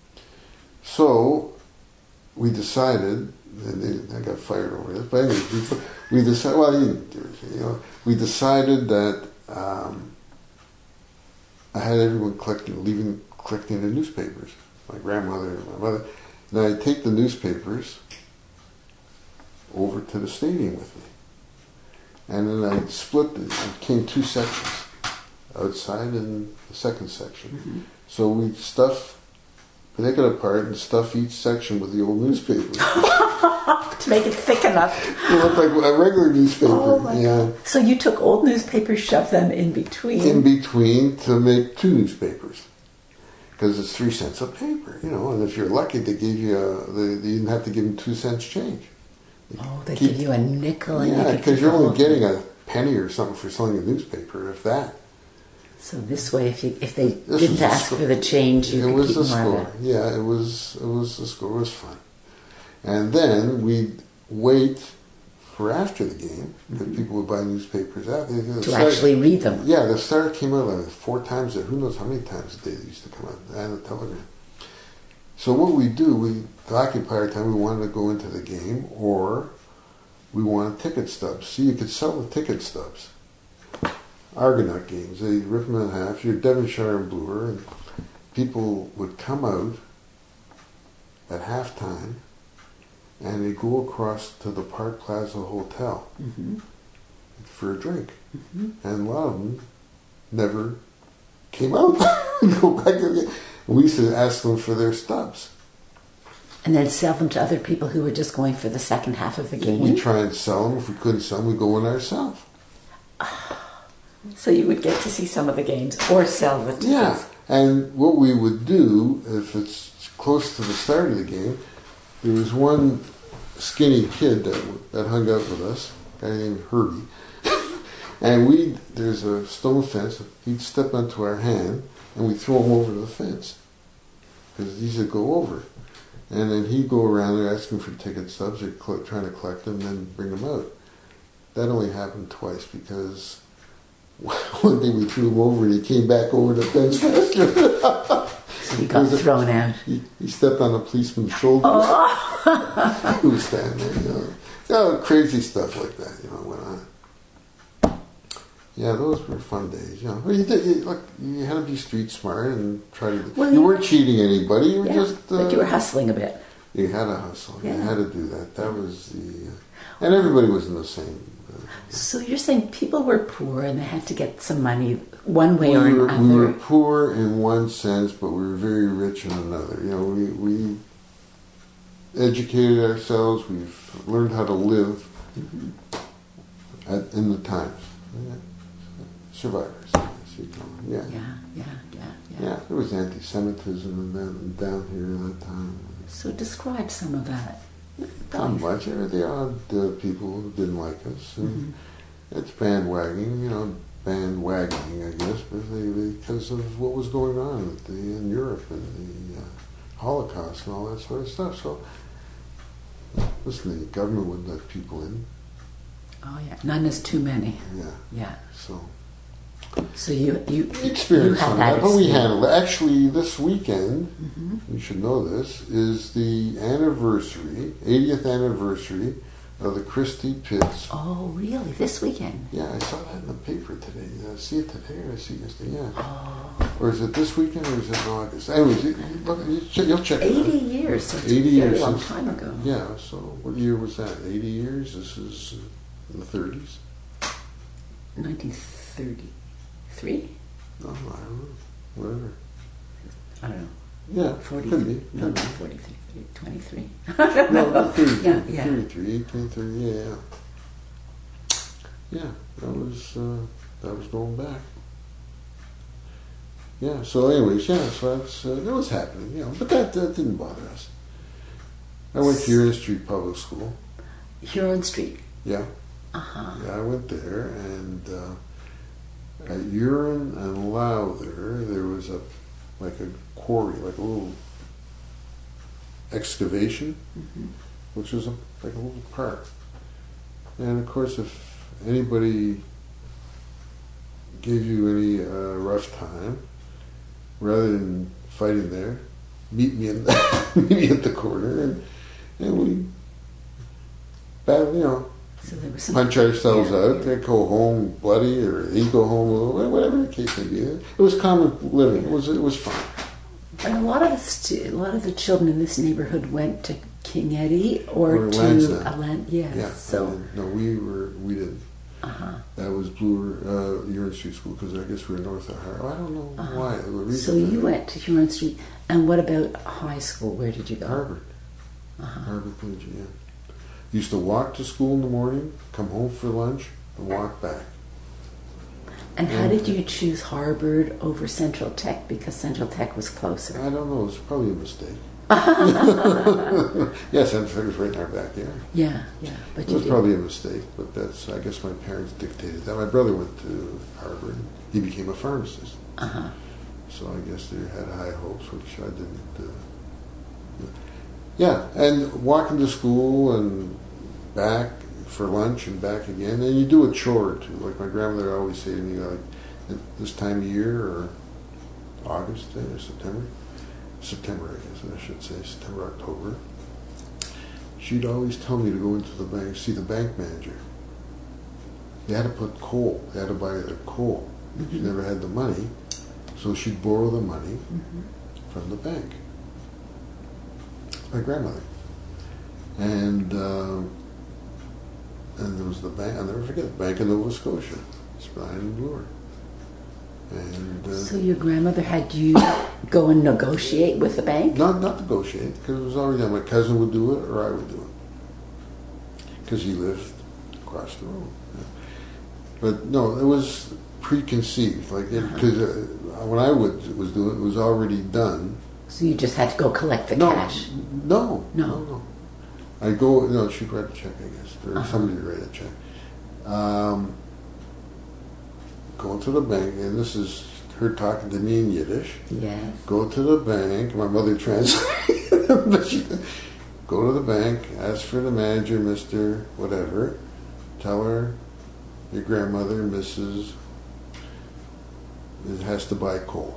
So we decided, and they, I got fired over this, but anyway, we, we decided, well, you, you know, we decided that um, I had everyone collecting, leaving, collecting their newspapers. My grandmother and my mother. And I'd take the newspapers over to the stadium with me. And then I split it. It came two sections, outside and the second section. Mm-hmm. So we stuff, take it apart and stuff each section with the old newspaper. To make it thick enough. It looked like a regular newspaper. Oh my yeah. God. So you took old newspapers, shoved them in between. In between to make two newspapers. Because it's three cents a paper, you know, and if you're lucky, they gave you a, they, you didn't have to give them two cents change. Oh, they Keep, give you a nickel. And yeah, you because you're only getting a penny or something for selling a newspaper, if that. So this way, if you if they This didn't was a ask score. for the change, you It could was keep the more score. of it. Yeah, it was. It was the score. It was fun. And then we'd wait for after the game because mm-hmm. people would buy newspapers after the To Star, actually read them. Yeah, the Star came out like four times. Who knows how many times a day they used to come out, and the Telegram. So what we do, we to occupy our time, we wanted to go into the game, or we wanted ticket stubs. See, you could sell the ticket stubs. Argonaut games, they rip them in half. You're Devonshire and Bloor, and people would come out at halftime, and they go across to the Park Plaza Hotel Mm-hmm. for a drink, Mm-hmm. and a lot of them never came out. Go back again. We used to ask them for their stubs. And then sell them to other people who were just going for the second half of the game. We try and sell them. If we couldn't sell them, we go in ourselves. So you would get to see some of the games or sell the tickets. Yeah, and what we would do, if it's close to the start of the game, there was one skinny kid that, that hung out with us, a guy named Herbie, and we there's a stone fence, he'd step onto our hand, and we'd throw him over the fence, because he used to go over. And then he'd go around there asking for ticket stubs, or cl- trying to collect them, and then bring them out. That only happened twice, because one day we threw him over and he came back over the fence faster. So he got thrown out. He, he stepped on a policeman's shoulder. Oh. He was standing there, you know. You know, crazy stuff like that, you know, went on. Yeah, those were fun days, you know. Well, you, did, you, look, you had to be street smart and try to... Well, you yeah. weren't cheating anybody, you were Yeah, just... Uh, but you were hustling a bit. You had to hustle. Yeah. You had to do that. That was the... Uh, and everybody was in the same... Uh, So you're saying people were poor and they had to get some money one way we or were, another. we were poor in one sense, but we were very rich in another. You know, we, we educated ourselves. We've learned how to live Mm-hmm. at, in the times. Yeah. Survivors, as you call them. Yeah. Yeah, yeah, yeah, yeah. Yeah, there was anti-Semitism down, down here at that time. So describe some of that. Not much. There were the odd uh, people who didn't like us. And Mm-hmm. it's bandwagoning, you know, bandwagoning, I guess, because of what was going on with the, in Europe and the uh, Holocaust and all that sort of stuff. So, listen, the government wouldn't let people in. Oh yeah, none is too many. Yeah. Yeah. So, So you you experience you had on that that, but we experience. handled it. Actually, this weekend, Mm-hmm. you should know this, is the anniversary, eightieth anniversary of the Christie Pitts. Oh really? This weekend? Yeah, I saw that in the paper today. Did I see it today or I see it yesterday? Yeah. Oh. Or is it this weekend or is it in August? Anyways, you, look, you check, you'll check it out. eighty years. So it's eighty a very years long since- time ago. Yeah, so what year was that? eighty years? This is in the thirties? nineteen thirty-three? No, I don't know. Whatever. I don't know. Yeah, forty. could be. No, Could not be. forty-three. twenty-three. No, thirty-three, Yeah, yeah. thirty-three, eighteen thirty, yeah, yeah. Yeah, that was, uh, that was going back. Yeah, so anyways, yeah, so that's, uh, that was happening, you know, but that, that didn't bother us. I went to Huron Street Public School. Huron Street. Yeah, Uh-huh. yeah, I went there, and uh, at Huron and Lowther, there was a, like a quarry, like a little excavation, Mm-hmm. which was a, like a little park. And of course, if anybody gave you any uh, rough time, rather than fighting there, meet me in the, meet me at the corner, and, and we, battle, you know, So there was some. punch ourselves Yeah, out. yeah. They go home bloody, or he go home a little, whatever the case may be. It was common living. It was it was fun. And a lot of the stu- a lot of the children in this neighborhood went to King Eddie or, Or to Lansdowne. a land. Yes. Yeah. So. and, no, we were we didn't. Uh-huh. That was Blue uh, Huron Street School, because I guess we were north of Harrow. I don't know Uh-huh. why. The reason So you that- went to Huron Street, and what about high school? Where did you go? Harvard. Uh-huh. Harvard Collegiate, yeah. Used to walk to school in the morning, come home for lunch, and walk back. And how Yeah. did you choose Harvard over Central Tech? Because Central Tech was closer. I don't know, it's probably a mistake. Yes, Central Tech was right in our backyard. Yeah, yeah. But It you was did. probably a mistake, but that's, I guess my parents dictated that. My brother went to Harvard. He became a pharmacist. Uh-huh. So I guess they had high hopes, which I didn't. Uh, yeah, and walking to school and back for lunch and back again, and you do a chore or two. Like my grandmother always say to me, like at this time of year, or August or September, September I guess I should say, September, October. She'd always tell me to go into the bank, see the bank manager. They had to put coal. They had to buy their coal. Mm-hmm. She never had the money, so she'd borrow the money Mm-hmm. from the bank. My grandmother. And uh, and there was the bank, I'll never forget, Bank of Nova Scotia. It's Brian and Bloor. And uh, So your grandmother had you go and negotiate with the bank? not not negotiate, because it was already done. My cousin would do it, or I would do it, because he lived across the road. Yeah. But no, it was preconceived. Like because uh, when I would was doing it, it was already done. So you just had to go collect the No, cash? no, No. no, no. I go. No, she'd write a check, I guess, or Uh-huh. somebody would write a check. Um, go to the bank, and this is her talking to me in Yiddish. Yes. Go to the bank. My mother translated. But she, go to the bank, ask for the manager, Mister Whatever. Tell her your grandmother, Missus it has to buy coal.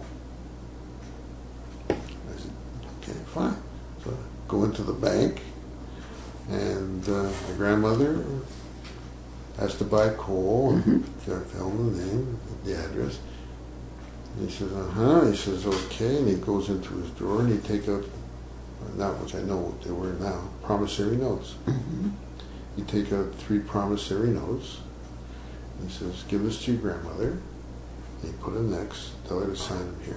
I said, okay, fine. So I go into the bank, and uh, my grandmother has to buy coal, and Mm-hmm. tell him the name, the address. And he says, uh-huh. He says, okay. And he goes into his drawer, and he take out, not which I know what they were now, promissory notes. Mm-hmm. He take out three promissory notes. He says, give this to your grandmother. And he put them next. Tell her to sign them here.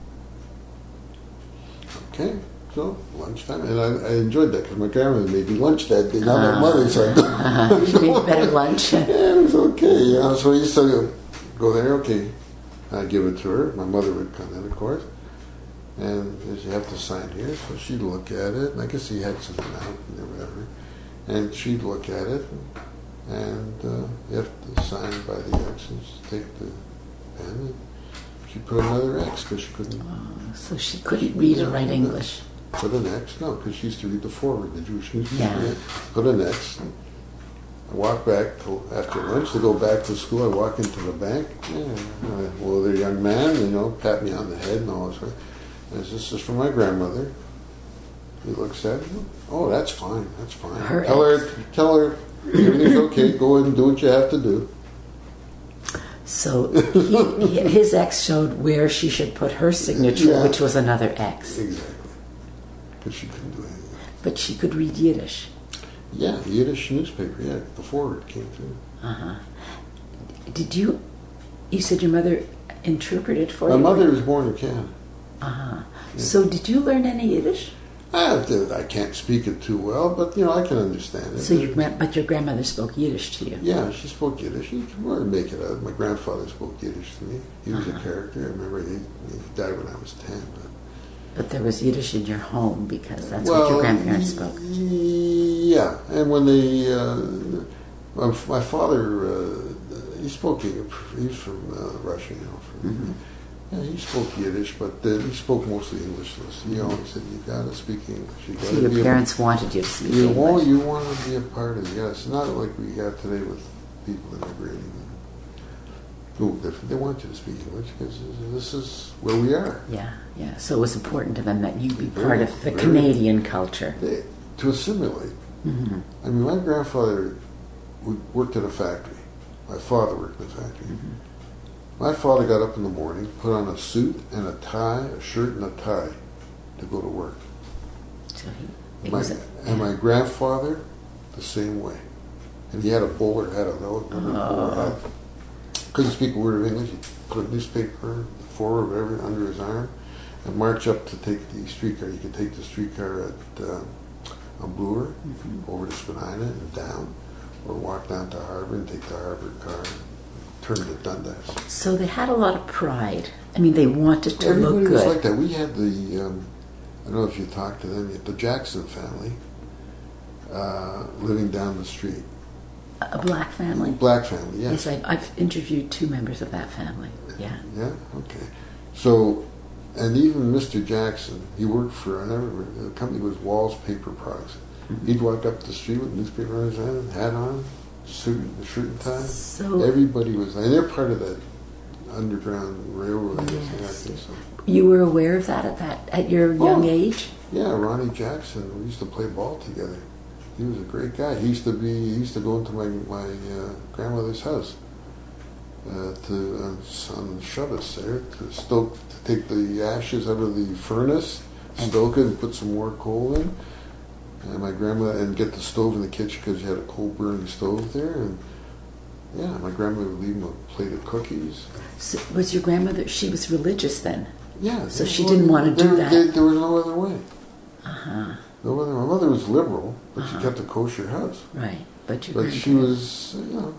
Okay. So, lunchtime. And I, I enjoyed that because my grandmother made me lunch that day. Not my mother, so I Uh, she made better lunch. yeah, it was okay. You know, so I used to go there, okay. I'd give it to her. My mother would come in, of course. And you have to sign here. So she'd look at it. And I guess he had some amount or whatever. And she'd look at it. And uh, you have to sign by the X and take the pen. And she put another X because she couldn't Oh, so she couldn't read or write English. put an X. No, because she used to read the forward, the Jewish newspaper. Yeah. Put an X. I walk back to, after lunch to go back to school. I walk into the bank. Yeah, uh, well, the young man, you know, pat me on the head and all this. And this is for my grandmother. He looks at it. Oh, that's fine. That's fine. Her tell her, tell her everything's okay. Go ahead and do what you have to do. So he, he- his X showed where she should put her signature, Yeah. which was another X. Exactly. But she couldn't do anything. But she could read Yiddish. Yeah, the Yiddish newspaper, yeah, before it came through. Uh-huh. Did you, you said your mother interpreted for My you? mother was born in Canada. Uh-huh. So did you learn any Yiddish? I, I can't speak it too well, but, you know, I can understand it. So your grand, but your grandmother spoke Yiddish to you? Yeah, she spoke Yiddish. You can really make it out. My grandfather spoke Yiddish to me. He was Uh-huh. a character. I remember he, he died when I was ten. But, But there was Yiddish in your home because that's well, what your grandparents spoke. Yeah, and when they, uh, my, my father, uh, he spoke, he was from uh, Russia, you know. From, Mm-hmm. Yeah, he spoke Yiddish, but uh, he spoke mostly English to us. He always said, "You got to speak English. You got So to your be parents wanted you to speak A, you English. want you want to be a part of it. Yeah, it's not like we got today with people immigrating. A little different. They want you to speak English because this is where we are. Yeah, yeah. So it was important to them that you be Very, part of the very. Canadian culture. They, to assimilate. Mm-hmm. I mean, my grandfather w- worked at a factory. My father worked at a factory. Mm-hmm. My father got up in the morning, put on a suit and a tie, a shirt and a tie to go to work. So he, it My, was a, and my grandfather, the same way. And he had a bowler hat, a little bowler hat. Couldn't speak a word of English. He put a newspaper, forward, whatever, under his arm, and march up to take the streetcar. You could take the streetcar at uh, on Bloor, mm-hmm. over to Spadina and down, or walk down to Harbour and take the Harbour car, turn to Dundas. So they had a lot of pride. I mean, they wanted to Everybody look was good. like that. We had the, um, I don't know if you talked to them yet, the Jackson family uh, living down the street. A black family? Black family, yes. Yes, I, I've interviewed two members of that family. Yeah. Yeah, okay. So, and even Mister Jackson, he worked for, I never, the company was Walls Paper Products. Mm-hmm. He'd walk up the street with newspaper on his hand, hat on, suit, shirt and tie. So everybody was, and they're part of that Underground Railroad. Yes. I think so. You were aware of that at that at your Oh. young age? Yeah, Ronnie Jackson. We used to play ball together. He was a great guy. He used to be. He used to go into my my uh, grandmother's house uh, to uh, on Shabbos there to stoke to take the ashes out of the furnace, stoke it, and put some more coal in. And my grandmother and get the stove in the kitchen because you had a coal burning stove there. And yeah, my grandmother would leave him a plate of cookies. So was your grandmother? She was religious then. Yeah. So there she was- didn't want to do there, that. There, there was no other way. Uh huh. No other. My mother was liberal, but Uh-huh. she kept a kosher house. Right, but your But grandparents. she was, you know,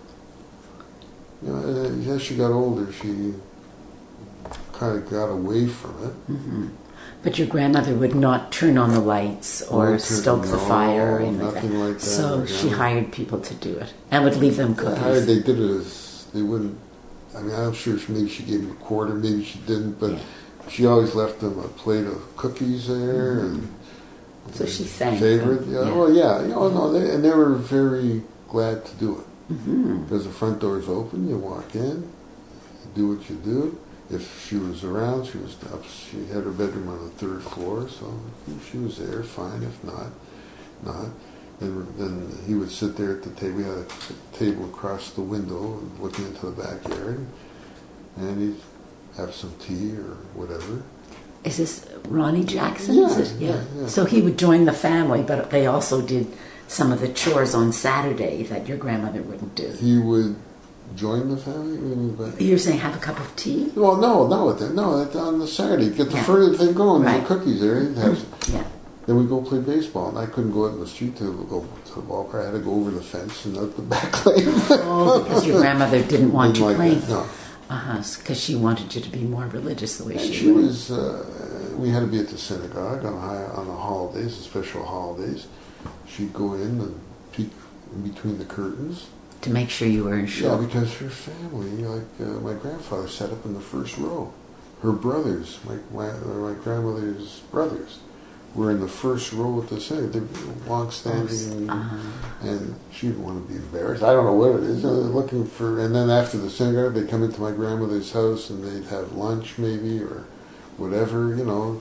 you know, uh, as she got older, she kind of got away from it. hmm But your grandmother would not turn on the lights or Wouldn't turn- stoke the no, fire or anything like nothing that. like that. So My she grandmother- hired people to do it and would leave them Yeah, cookies. they did it as they wouldn't. I mean, I'm sure she, maybe she gave him a quarter, maybe she didn't, but Yeah. she always left them a plate of cookies there and. So she sang favorite. them, Yeah. yeah. Well, yeah. You know, no, they, and they were very glad to do it. hmm Because the front door is open, you walk in, you do what you do. If she was around, she was up. She had her bedroom on the third floor, so if she was there, fine. If not, not. And then he would sit there at the table. We had a table across the window, looking into the backyard, and he'd have some tea or whatever. Is this Ronnie Jackson? Yeah, Is it? yeah, yeah. So he would join the family, but they also did some of the chores on Saturday that your grandmother wouldn't do. He would join the family. I mean, but- You're saying have a cup of tea? Well, no, no, at the, no, at, on the Saturday, get the Yeah. further thing going, Right. the cookies there. He'd have, Yeah. then we go play baseball, and I couldn't go out in the street to go to the ballpark. I had to go over the fence and out the back lane. Oh, because your grandmother didn't want Didn't you like playing. that, no. Uh-huh, because she wanted you to be more religious the way And she, she would. was. Uh, we had to be at the synagogue on high, on the holidays, the special holidays. She'd go in and peek in between the curtains. To make sure you were Yeah, insured. because her family, like uh, my grandfather, sat up in the first row. Her brothers, my my, uh, my grandmother's brothers, were in the first row at the center. They were long standing, Uh-huh. and she didn't want to be embarrassed. I don't know what it is. They're looking for, and then after the synagogue, they come into my grandmother's house and they'd have lunch maybe or whatever, you know,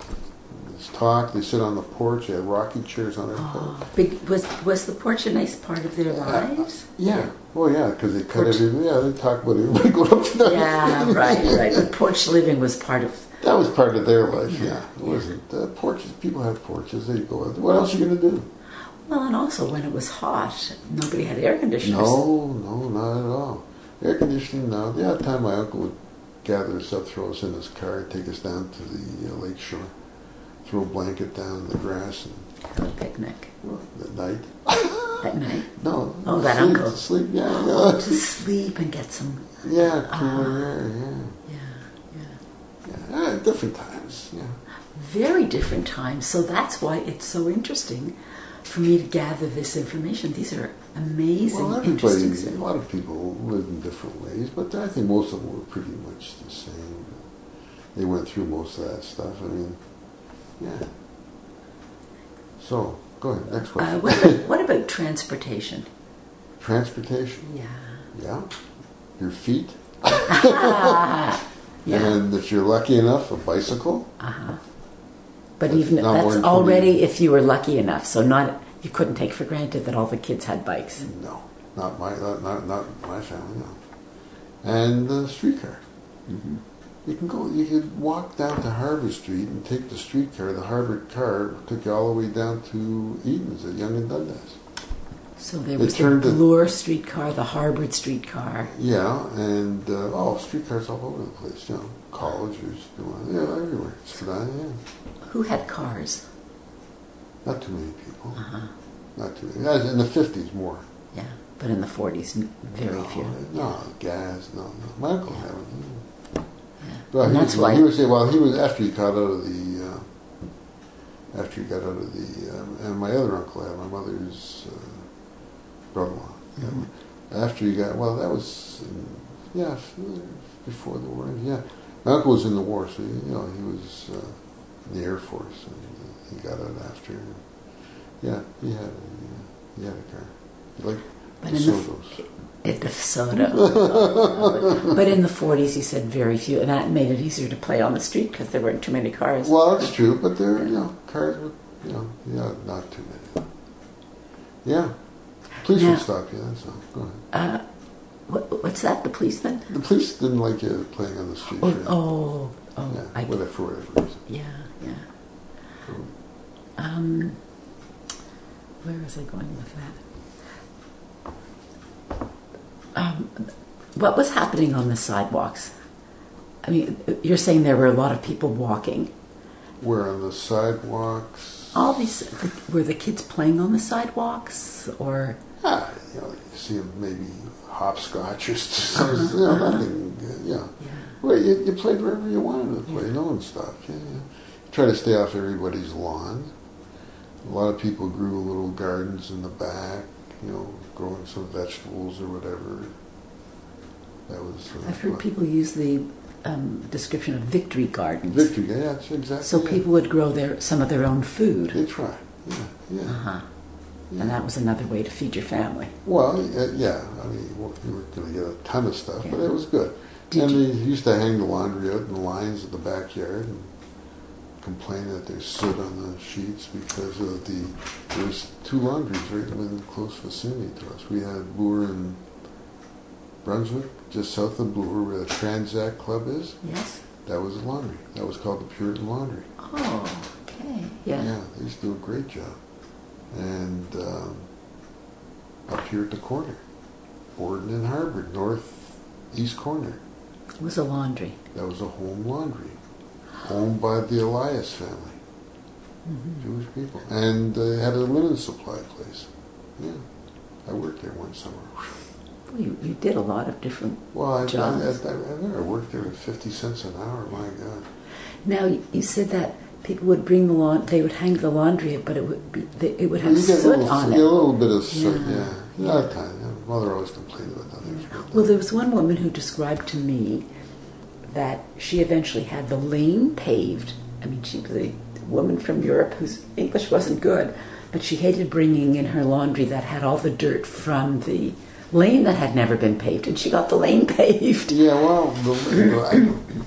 Just talk. They sit on the porch. They have rocking chairs on their Oh, porch. big, was was the porch a nice part of their lives? Yeah. Oh, yeah, because they cut Porch. everything. Yeah, they talk about everybody going up to them. Yeah, right, right. But porch living was part of. That was part of their life, Yeah, yeah. It yeah. wasn't. Uh, porches, people have porches. They go out. What else are you going to do? Well, and also when it was hot, nobody had air conditioners. No, no, not at all. Air conditioning, no. The odd time my uncle would gather us up, throw us in his car, take us down to the uh, lake shore, throw a blanket down in the grass, and Have a picnic well, at night. at night. No. Oh, that sleep, uncle. Sleep, yeah, Oh, yeah. to sleep and get some. Yeah, cooler air, yeah. Yeah, yeah. yeah. Uh, different times, yeah. Very different times. So that's why it's so interesting for me to gather this information. These are amazing, Well, everybody, interesting. a lot of people live in different ways, but I think most of them were pretty much the same. They went through most of that stuff. I mean, yeah. So, go ahead, next Uh, question. what, about, what about transportation? Transportation, Yeah. yeah. Your feet, Ah, yeah. and if you're lucky enough, a bicycle. Uh-huh. But That's even not more that's than already twenty. if you were lucky enough. So not you couldn't take for granted that all the kids had bikes. No, not my, not, not, not my family, no. And the streetcar. Mm-hmm. You can go, you could walk down to Harbour Street and take the streetcar. The Harbour car took you all the way down to Eden's at Yonge and Dundas. So there They was the turned it- Bloor streetcar, the Harvard streetcar. Yeah, and uh, oh, streetcars all over the place. You know, colleges, doing yeah, everywhere. Sedona, yeah, Who had cars? not too many people. Uh-huh. Not too many. Yeah, in the fifties more. Yeah, but in the forties, very no, few. No, gas. No, no. My uncle had one. Yeah. Well, And he, that's was, why. he was well. He was after he got out of the. Uh, after he got out of the, um, and my other uncle had my mother's uh, brother-in-law. Mhm. After he got well, that was in, yeah before the war. Yeah, my uncle was in the war, so you know he was uh, in the Air Force, and uh, he got out after. Yeah, he had a, he had a car. He liked But the in the Sodos. At the soda. But in the forties, you said very few, and that made it easier to play on the street because there weren't too many cars. Well, that's true, but there, you know, cars were, you know, yeah, not too many. Yeah, police Now- would stop you. That's all. Go ahead. Uh, what, what's that? The policeman? The police didn't like you playing on the street. Oh, for- oh, oh yeah, I, whatever, for whatever reason. yeah, yeah. Um, where was I going with that? Um, what was happening on the sidewalks? I mean, you're saying there were a lot of people walking. Where on the sidewalks? All these were the kids playing on the sidewalks, or Ah, you know, you see them maybe hopscotch or something. You know, nothing. Yeah. yeah. Well, you, you played wherever you wanted to play. No one stopped you. Yeah. Try to stay off everybody's lawn. A lot of people grew little gardens in the back. You know, growing some vegetables or whatever. That was. Uh, I've heard people use the um, description of victory gardens. Victory, yeah, that's exactly. So it. people would grow their some of their own food. They try. Yeah, yeah. Uh-huh. yeah. And that was another way to feed your family. Well, uh, yeah. I mean, you weren't going to get a ton of stuff, but Yeah. it was good. Did and you- they used to hang the laundry out in the lines at the backyard and complain that there's soot on the sheets because of the there was two laundries right in close vicinity to us. We had Bloor in Brunswick, just south of Bloor, where the Transact Club is. Yes. That was a laundry. That was called the Puritan Laundry. Oh, okay. Yeah. Yeah, they used to do a great job. And um, up here at the corner, Borden and Harvard, north east corner, It was a laundry. that was a home laundry, owned by the Elias family, Mm-hmm. Jewish people, and they had a linen supply place. Yeah, I worked there one summer. Well, you, you did a lot of different Well, I, I, jobs. I, I, I never worked there at fifty cents an hour. My God. Now you you said that people would bring the lawn. They would hang the laundry, but it would be they, it would have You get a soot little, on you it. get a little bit of soot. Yeah, Yeah, yeah. Not a ton. Yeah. Mother always complained about that. Well, there was one woman who described to me that she eventually had the lane paved. I mean, she was a woman from Europe whose English wasn't good, but she hated bringing in her laundry that had all the dirt from the lane that had never been paved, and she got the lane paved. Yeah, well, the, you know,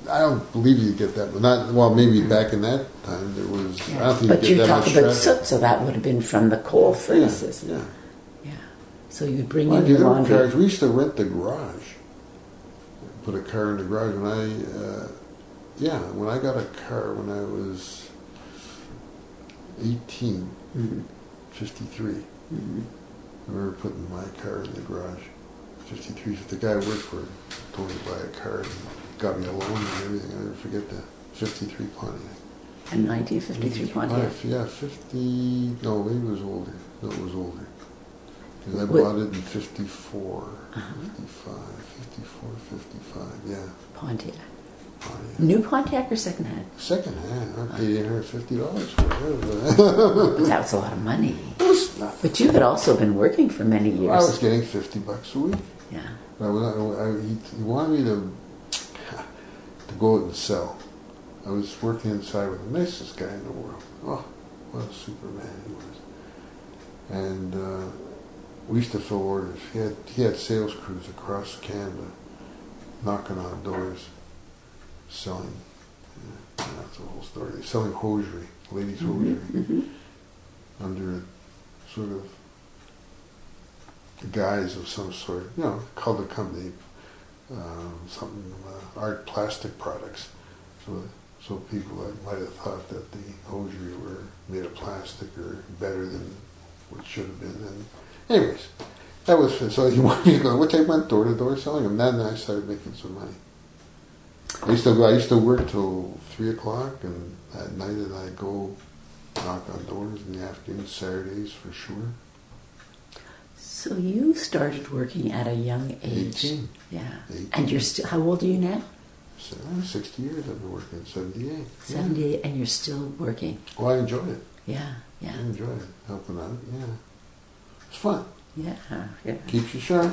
I don't believe you get that. Not well. Maybe back in that time there was. Yeah. I don't think But you you're get that talking much about traffic. soot, so that would have been from the coal furnaces. Yeah. Yeah. So you'd bring Well, in your there were laundry. cars. We used to rent the garage. Put a car in the garage. When I, uh, yeah, when I got a car when I was eighteen, Mm-hmm. fifty-three. Mm-hmm. I remember putting my car in the garage. fifty-three. The guy I worked for told me to buy a car and got me a loan and everything. I never forget that. fifty-three Pontiac. A nineteen fifty-three Pontiac. Five, yeah, fifty. No, maybe it was older. No, it was older. Because I What- bought it in fifty-four, Uh-huh. fifty-five, fifty-four, fifty-five. Yeah, Pontiac. Pontiac. New Pontiac or second hand? Second hand. I paid eight hundred fifty dollars for it. That was a lot of money. It was nothing. But you had also been working for many years. I was getting fifty bucks a week. Yeah. I was, I, I, he, he wanted me to to go out and sell. I was working inside with the nicest guy in the world. Oh, what a Superman he was. And uh, we used to fill orders. He had he had sales crews across Canada, knocking on doors, selling. Yeah, that's the whole story. Selling hosiery, ladies' hosiery, Mm-hmm. under a sort of guise of some sort. You know, color company, um, something uh, art plastic products. So so people that might have thought that the hosiery were made of plastic or better than what should have been. And anyways, that was so he wanted me to go. Which I went door to door selling them. Then I started making some money. I used to go. I used to work till three o'clock, and at night, and I go knock on doors in the afternoon, Saturdays for sure. So you started working at a young age. Eighteen. Yeah. eighteen. And you're still, how old are you now? So, uh, Sixty years I've been working. Seventy-eight. seventy-eight, and you're still working. Yeah. Well, I enjoy it. Yeah, yeah. I enjoy it. Helping out. Yeah. It's fun. Yeah, yeah. Keeps you sharp.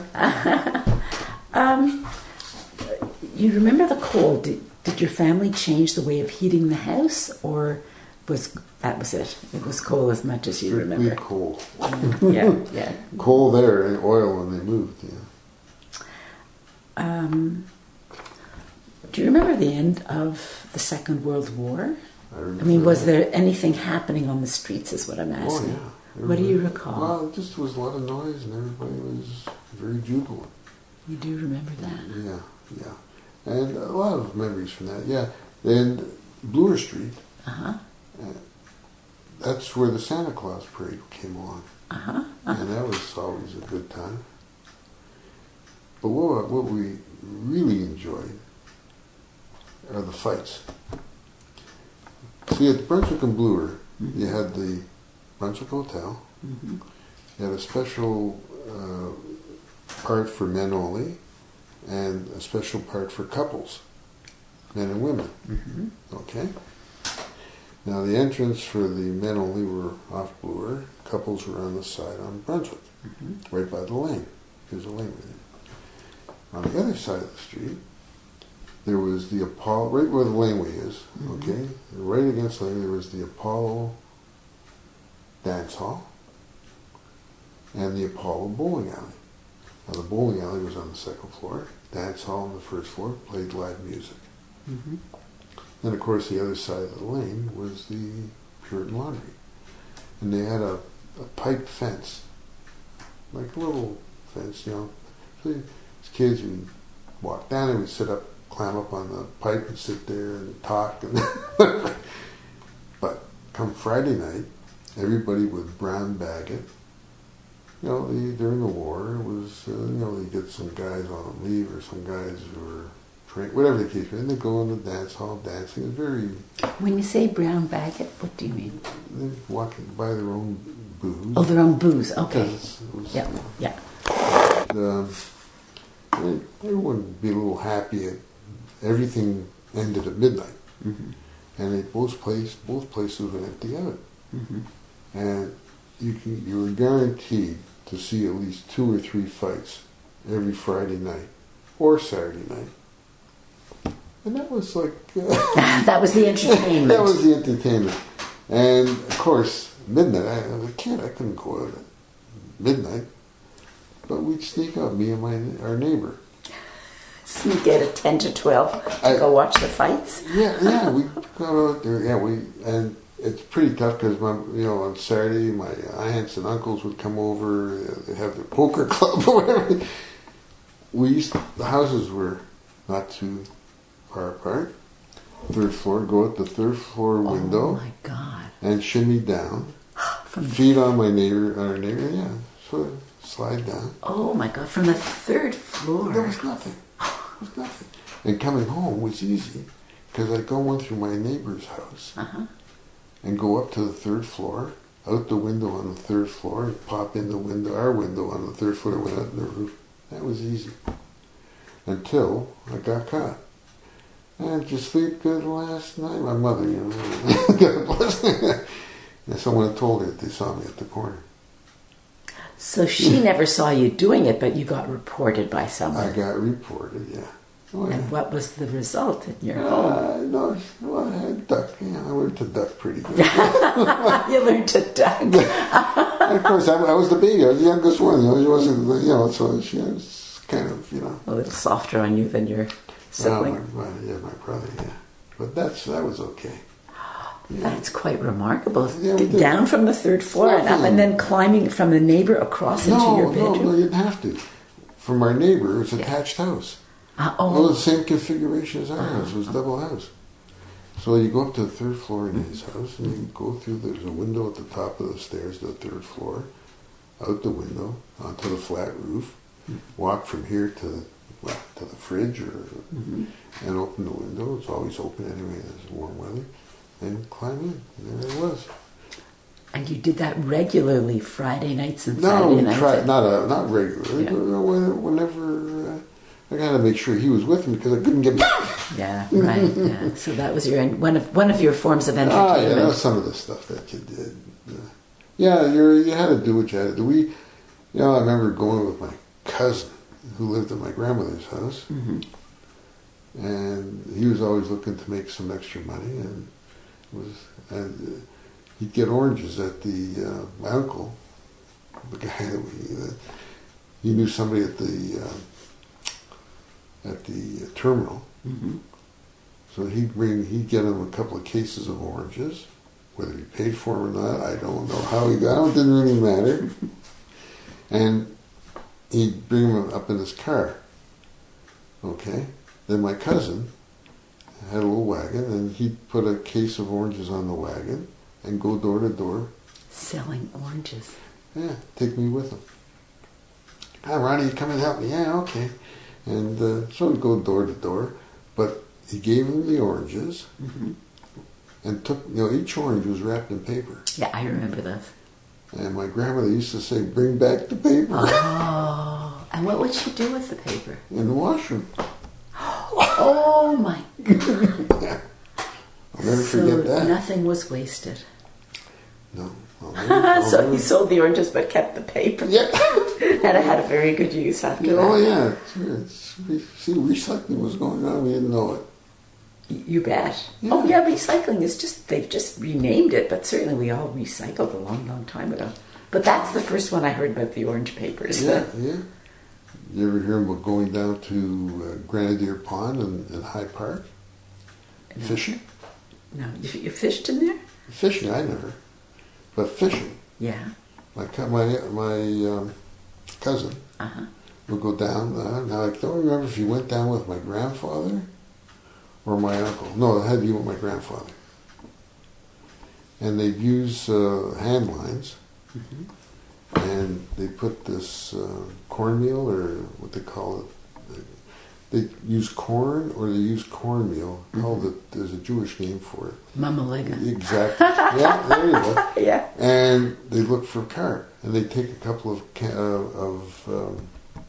Um, you remember the coal? Did, did your family change the way of heating the house, or was that was it? It was coal as much as you Strictly remember. coal. Yeah, yeah. Coal there and oil when they moved. Yeah. Um, do you remember the end of the Second World War? I, remember I mean, was that. there anything happening on the streets? Is what I'm Oh asking. yeah. What do you Everybody- recall? Well, it just was a lot of noise, and everybody was very jubilant. You do remember that? Yeah, yeah. And a lot of memories from that, yeah. And Bloor Street, Uh huh. uh, that's where the Santa Claus parade came along. Uh huh. And that was always a good time. But what, what we really enjoyed are the fights. See, at Brunswick and Bloor, Mm-hmm. you had the Brunswick Hotel, Mm-hmm. you had a special uh, part for men only, and a special part for couples, men and women. Mm-hmm. Okay? Now the entrance for the men only were off Bloor, couples were on the side on Brunswick, Mm-hmm. right by the lane. There's a lane right there. On the other side of the street, there was the Apollo, right where the laneway is, Mhm. okay? Right against the lane, there was the Apollo Dance Hall and the Apollo Bowling Alley. Now the bowling alley was on the second floor, dance hall on the first floor, played live music. Mm-hmm. Then of course the other side of the lane was the Puritan Laundry. And they had a, a pipe fence, like a little fence, you know. So as kids, we'd walk down and we'd sit up, climb up on the pipe and sit there and talk. And but come Friday night, everybody would brown bag it. You know, the, during the war, it was, uh, you know, they get some guys on leave or some guys who were trained, whatever the case, and they go in the dance hall dancing. It's very, When you say brown bag it, what do you mean? they walk buy their own booze. Oh, their own booze. Okay. Because it was, Yeah, yeah. um, they- everyone would be a little happy at everything ended at midnight, Mm-hmm. and they both place both places would empty out, Mm-hmm. and you can you were guaranteed to see at least two or three fights every Friday night or Saturday night, and that was like uh, That was the entertainment. that was the entertainment, and of course midnight. I, I was a kid, I couldn't go out at midnight, but we'd sneak out, me and my our neighbor. Sneak out at ten to twelve to I- go watch the fights? Yeah, yeah, we go out there. Yeah, we and it's pretty tough because my, you know, on Saturday my aunts and uncles would come over. They have their poker club or whatever. We used to, the houses were not too far apart. Third floor, go out the third floor window Oh my God! and shimmy down. From Feet on my neighbor, our neighbor, yeah, sort of slide down. oh my God! From the third floor. There was nothing. There was nothing. And coming home was easy because I'd go in through my neighbor's house Uh-huh. and go up to the third floor, out the window on the third floor, and pop in the window, our window on the third floor, went out in the roof. That was easy. Until I got caught. And did you sleep good last night? My mother, you know, God bless her. And someone had told her that they saw me at the corner. So she never saw you doing it, but you got reported by someone. I got reported, yeah. Oh, yeah. And what was the result in your home? Uh, no, well, I had duck. Yeah, I learned to duck pretty good. You learned to duck. And of course, I, I was the baby. I was the youngest one. You know, she wasn't, you know, so she was kind of, you know. A little softer on you than your sibling. Well, my, my, yeah, my brother, yeah. But that's that was okay. Yeah. That's quite remarkable. Yeah, we did. Down from the third floor and up, and then climbing from the neighbor across into No, your no, bedroom. no, you didn't have to. From our neighbor, it's a attached house. Uh, Oh, oh, the same configuration as our house. It was double house. So you go up to the third floor in his house, and you go through. There's a window at the top of the stairs to the third floor, out the window onto the flat roof. Walk from here to well, to the fridge, or mm-hmm. and open the window. It's always open anyway. There's warm weather, and climb in. And there it was. and you did that regularly, Friday nights and No, Saturday we nights. tried not a not regularly, Yeah. but when- whenever. Uh, I gotta make sure he was with me because I couldn't get back. Yeah, right. Yeah. So that was your one of one of your forms of Oh entertainment. yeah, that was some of the stuff that you did. Yeah, yeah you're, you had to do what you had to do. We, you know, I remember going with my cousin who lived at my grandmother's house, Mm-hmm. and he was always looking to make some extra money, and was and uh, he'd get oranges at the uh, my uncle, the guy that we uh, he knew somebody at the uh, at the terminal. Mm-hmm. So he'd bring, he'd get him a couple of cases of oranges. Whether he paid for them or not, I don't know how he got them. It didn't really matter. And he'd bring them up in his car. Okay? Then my cousin had a little wagon, and he'd put a case of oranges on the wagon and go door to door. Selling oranges. Yeah, take me with him. Hi, Ronnie, you come and help me? Yeah, okay. And uh, so we'd go door to door. But he gave him the oranges, Mm-hmm. and took, you know, each orange was wrapped in paper. Yeah, I remember those. And my grandmother used to say, bring back the paper. Oh, and what would she do with the paper? In the washroom. Oh my Yeah. I'll never So forget that. nothing was wasted. No. I'll never, I'll So never- he sold the oranges but kept the paper. Yeah. And it had a very good use after Oh, that. yeah. It's, it's, see, recycling was going on. We didn't know it. You bet. Yeah. Oh yeah, recycling is just, they've just renamed it, but certainly we all recycled a long, long time ago. But that's the first one I heard about the orange papers. Yeah, yeah. You ever hear about going down to uh, Grenadier Pond in, in High Park? No. Fishing? No, you, you fished in there? Fishing, I never. But fishing. Yeah. My co- my my um, cousin Uh-huh. would go down. Uh, now I don't remember if he went down with my grandfather or my uncle. No, it had to be with my grandfather. And they'd use uh, hand lines, Mm-hmm. and they put this uh, cornmeal, or what they call it. They use corn, or they use cornmeal. Mm-hmm. Called it. There's a Jewish name for it. Mamalega. Exactly. Yeah, there you go. Yeah. And they look for carp, and they take a couple of ca- uh, of um,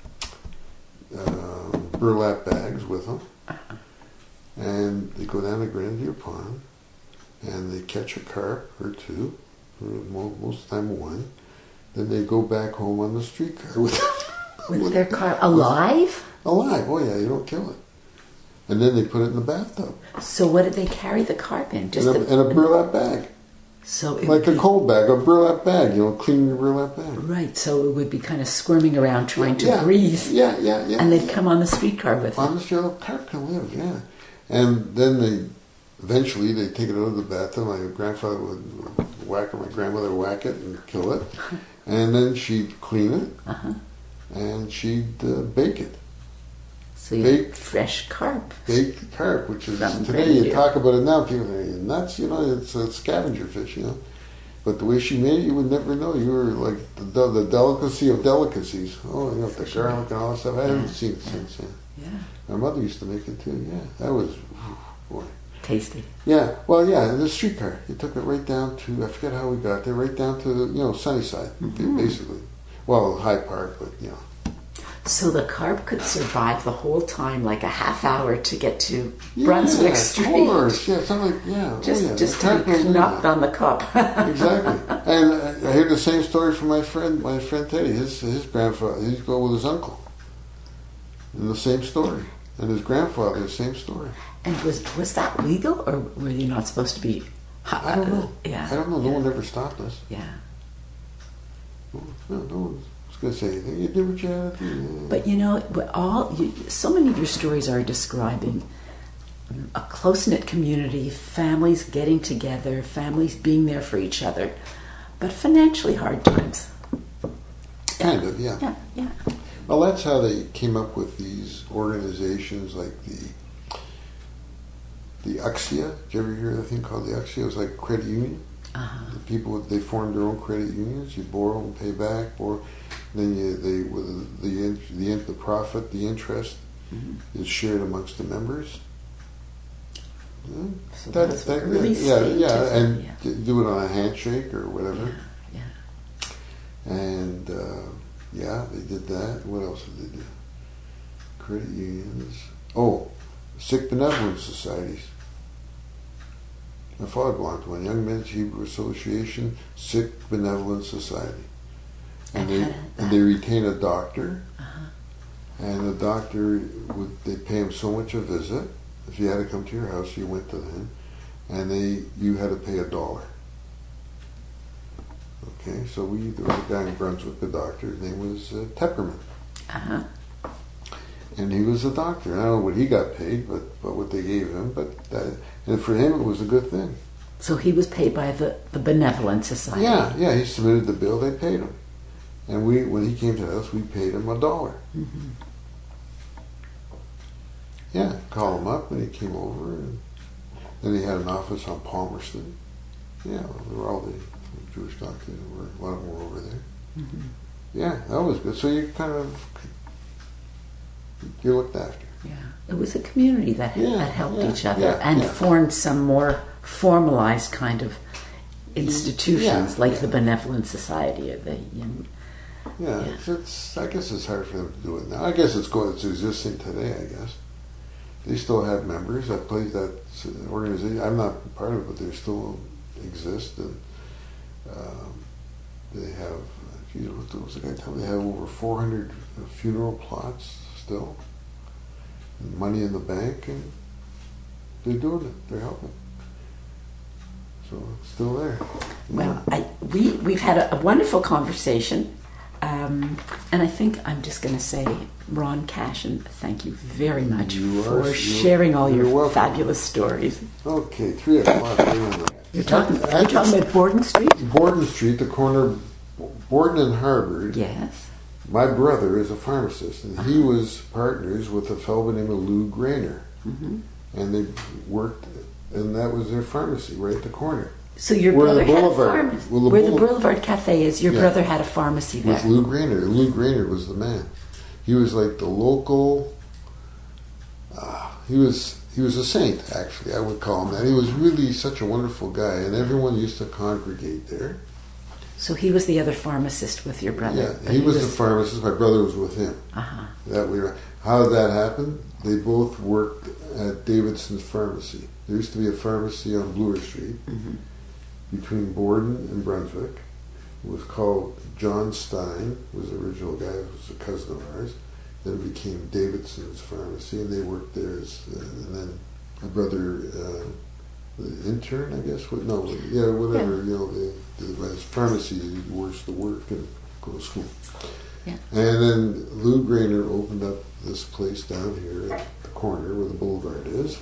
uh, burlap bags with them, and they go down to Grenadier Pond, and they catch a carp or two, or mo- most of the time one. Then they go back home on the streetcar with, With their car alive? alive. Oh yeah, you don't kill it. And then they put it in the bathtub So what did they carry the carp in? Just in a, a, in a burlap bag. So it like would a be, cold bag, a burlap bag, you know, cleaning your burlap bag. right. So it would be kind of squirming around trying to Yeah, breathe, Yeah, yeah, yeah. and they'd yeah. come on the streetcar with On it. the street, the carp can live, yeah. And then they, eventually, they take it out of the bathtub. My grandfather would whack it, my grandmother would whack it and kill it. And then she'd clean it, Uh-huh. and she'd uh, bake it. So you Bake- had fresh carp. Baked carp, which is, From today you Grandview. talk about it now, people are "You're nuts, you know, it's a scavenger fish, you know. But the way she made it, you would never know. You were like the, the delicacy of delicacies. Oh, you know, the garlic and all that stuff. I haven't Yeah. seen it since, yeah. Yeah, My mother used to make it too, yeah. That was, boy. tasty. Yeah, well, yeah, the streetcar. You took it right down to, I forget how we got there, right down to, you know, Sunnyside, Mhm. basically. Well, Hyde Park, but, you know. So the carp could survive the whole time, like a half hour to get to Brunswick yeah, Street. Of course, yeah, something like, yeah. Just, oh, yeah. just the to carp be will do knocked that. on the cup. Exactly. And I I hear the same story from my friend, my friend Teddy. His his grandfather, he'd go with his uncle. And the same story. And his grandfather, the same story. And was was that legal, or were you not supposed to be? I don't know. Yeah. I don't know. No yeah, one ever stopped us. Yeah. No, no one was going to say anything. You did what you had to do. Yeah. But you know, but all you, so many of your stories are describing a close knit community, families getting together, families being there for each other, but financially hard times. Kind of, yeah. Yeah, yeah. Well, that's how they came up with these organizations like the the U X I A. Did you ever hear of the thing called the U X I A? It was like a credit union. Uh-huh. The people, they formed their own credit unions. You borrow and pay back, borrow. Then you, they with the the the, the profit, the interest Mm-hmm. is shared amongst the members. Yeah. So That- that's that- really yeah, sweet, yeah, isn't and it? Yeah. d- do it on a handshake or whatever. Yeah, yeah. And uh, yeah, they did that. What else did they do? Credit unions. Oh, sick benevolence societies. My father belonged to one, Young Men's Hebrew Association, Sick Benevolence Society. And And they how did and that- they retain a doctor, Uh-huh. and the doctor would they pay him so much a visit. If you had to come to your house, you went to them, and they you had to pay a dollar. Okay, so we there was a guy in Brunswick, the doctor. His name was uh, Tepperman, Uh-huh. and he was a doctor. I don't know what he got paid, but but what they gave him. But that, and for him, it was a good thing. So he was paid by the, the Benevolent Society. Yeah, yeah. He submitted the bill. They paid him, and we when he came to us, we paid him a dollar. Mm-hmm. Yeah, call him up, and he came over, and then he had an office on Palmerston. Yeah, there were all the Jewish doctors. Were, a lot of them were over there. Mm-hmm. Yeah, that was good. So you kind of you looked after. Yeah. It was a community that, Yeah, that helped yeah, each other yeah, and yeah. formed some more formalized kind of institutions Yeah, like yeah. the Benevolent Society or the you Yeah, Yeah. It's, it's. I guess it's hard for them to do it now. I guess it's going. It's existing today. I guess they still have members. That place, that organization. I'm not part of it, but they still exist, and um, they have. Geez, what was the guy telling me? They have over four hundred funeral plots still, and money in the bank, and they're doing it. They're helping. So it's still there. Well, I, we, we've had a, a wonderful conversation, um, and I think I'm just going to say, Ron Cashin, thank you very much You are- for you're- sharing all you're your welcome. fabulous stories. Okay, three o'clock. We're on the- You're talking, I- I you're talking just- about Borden Street? Borden Street, the corner of Borden and Harvard. Yes. My brother is a pharmacist, and he was partners with a fellow by the name of Lou Grainer. Mm-hmm. And they worked, and that was their pharmacy right at the corner. So your Where the brother had a Boulevard- pharmacy. well, the Where the Boule- Boulevard Cafe is, your Yeah. brother had a pharmacy there. With Lou Grainer. Lou Grainer was the man. He was like the local, uh, he was he was a saint, actually, I would call him that. He was really such a wonderful guy, and everyone used to congregate there. So he was the other pharmacist with your brother. Yeah, but he was the pharmacist. My brother was with him. Uh-huh. That we were. How did that happen? They both worked at Davidson's Pharmacy. There used to be a pharmacy on Bloor Street Mm-hmm. between Borden and Brunswick. It was called John Stein, was the original guy, who was a cousin of ours. Then it became Davidson's Pharmacy, and they worked there. As, uh, and then my brother uh, the intern, I guess. What? No, yeah, whatever. Yeah. You know, the, the as pharmacy, he works to work and go to school. Yeah. And then Lou Grainer opened up this place down here at the corner where the boulevard is.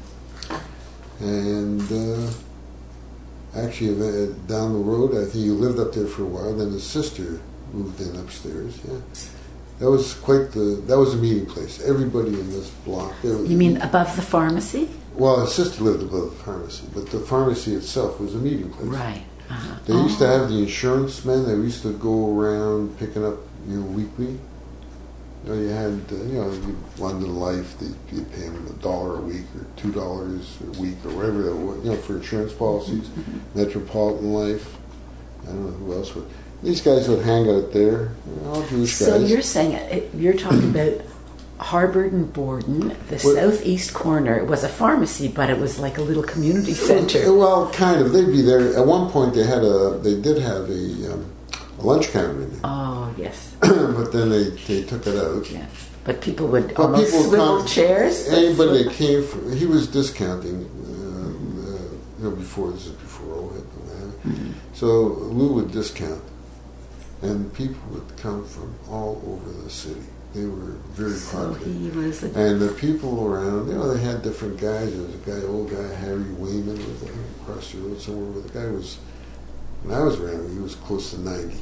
And uh, actually, uh, down the road, I think he lived up there for a while. Then his sister moved in upstairs. Yeah, that was quite the. That was a meeting place. Everybody in this block. Was, you mean above the pharmacy? Well, his sister lived above the pharmacy, but the pharmacy itself was a meeting place. Right. Uh-huh. They oh. used to have the insurance men. They used to go around picking up, you know, weekly. You know, you had, uh, you know, London Life. They, you pay them a dollar a week or two dollars a week or whatever that was, you know, for insurance policies. Mm-hmm. Metropolitan Life. I don't know who else would. These guys would hang out there. You know, all Jewish so guys. So you're saying it, you're talking about Harvard and Borden, the what? southeast corner. It was a pharmacy, but it was like a little community center. Well, kind of. They'd be there. At one point, they had a. They did have a, um, a lunch counter in there. Oh yes. But then they, they took it out. Yeah. But people would but almost people swivel come, chairs. Anybody that came from, he was discounting. Uh, uh, you know, before this is before O H I P. Mm-hmm. So Lou would discount, and people would come from all over the city. They were very so popular. He was a and the people around, you know, they had different guys. There was a guy, old guy, Harry Wayman, was there across the road somewhere. Where the guy was, when I was around, he was close to ninety.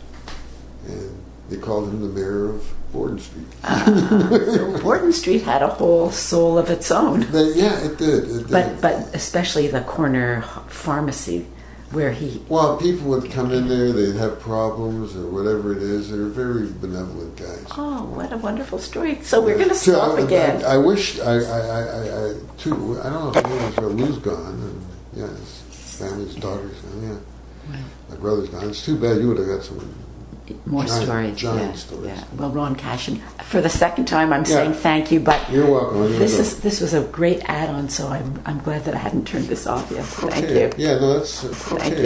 And they called him the mayor of Borden Street. Uh, so Borden Street had a whole soul of its own. But, yeah, it did. It did. But, but especially the corner pharmacy. Where he well, people would come in there, they'd have problems or whatever it is. They're very benevolent guys. Oh, what a wonderful story! So we're going to stop so, again. I, I wish I, I, I, I, too. I don't know if it was Lou's gone, and yeah, his family's daughters, and yeah, wow. My brother's gone. It's too bad. You would have got some more giant, stories. Giant yeah, stories. Yeah. Well, Ron Cashin, for the second time, I'm yeah. saying thank you. But you're welcome. This is this was a great add-on. So I'm I'm glad that I hadn't turned this off yet. Okay. Thank you. Yeah, no, that's uh, okay. Thank you.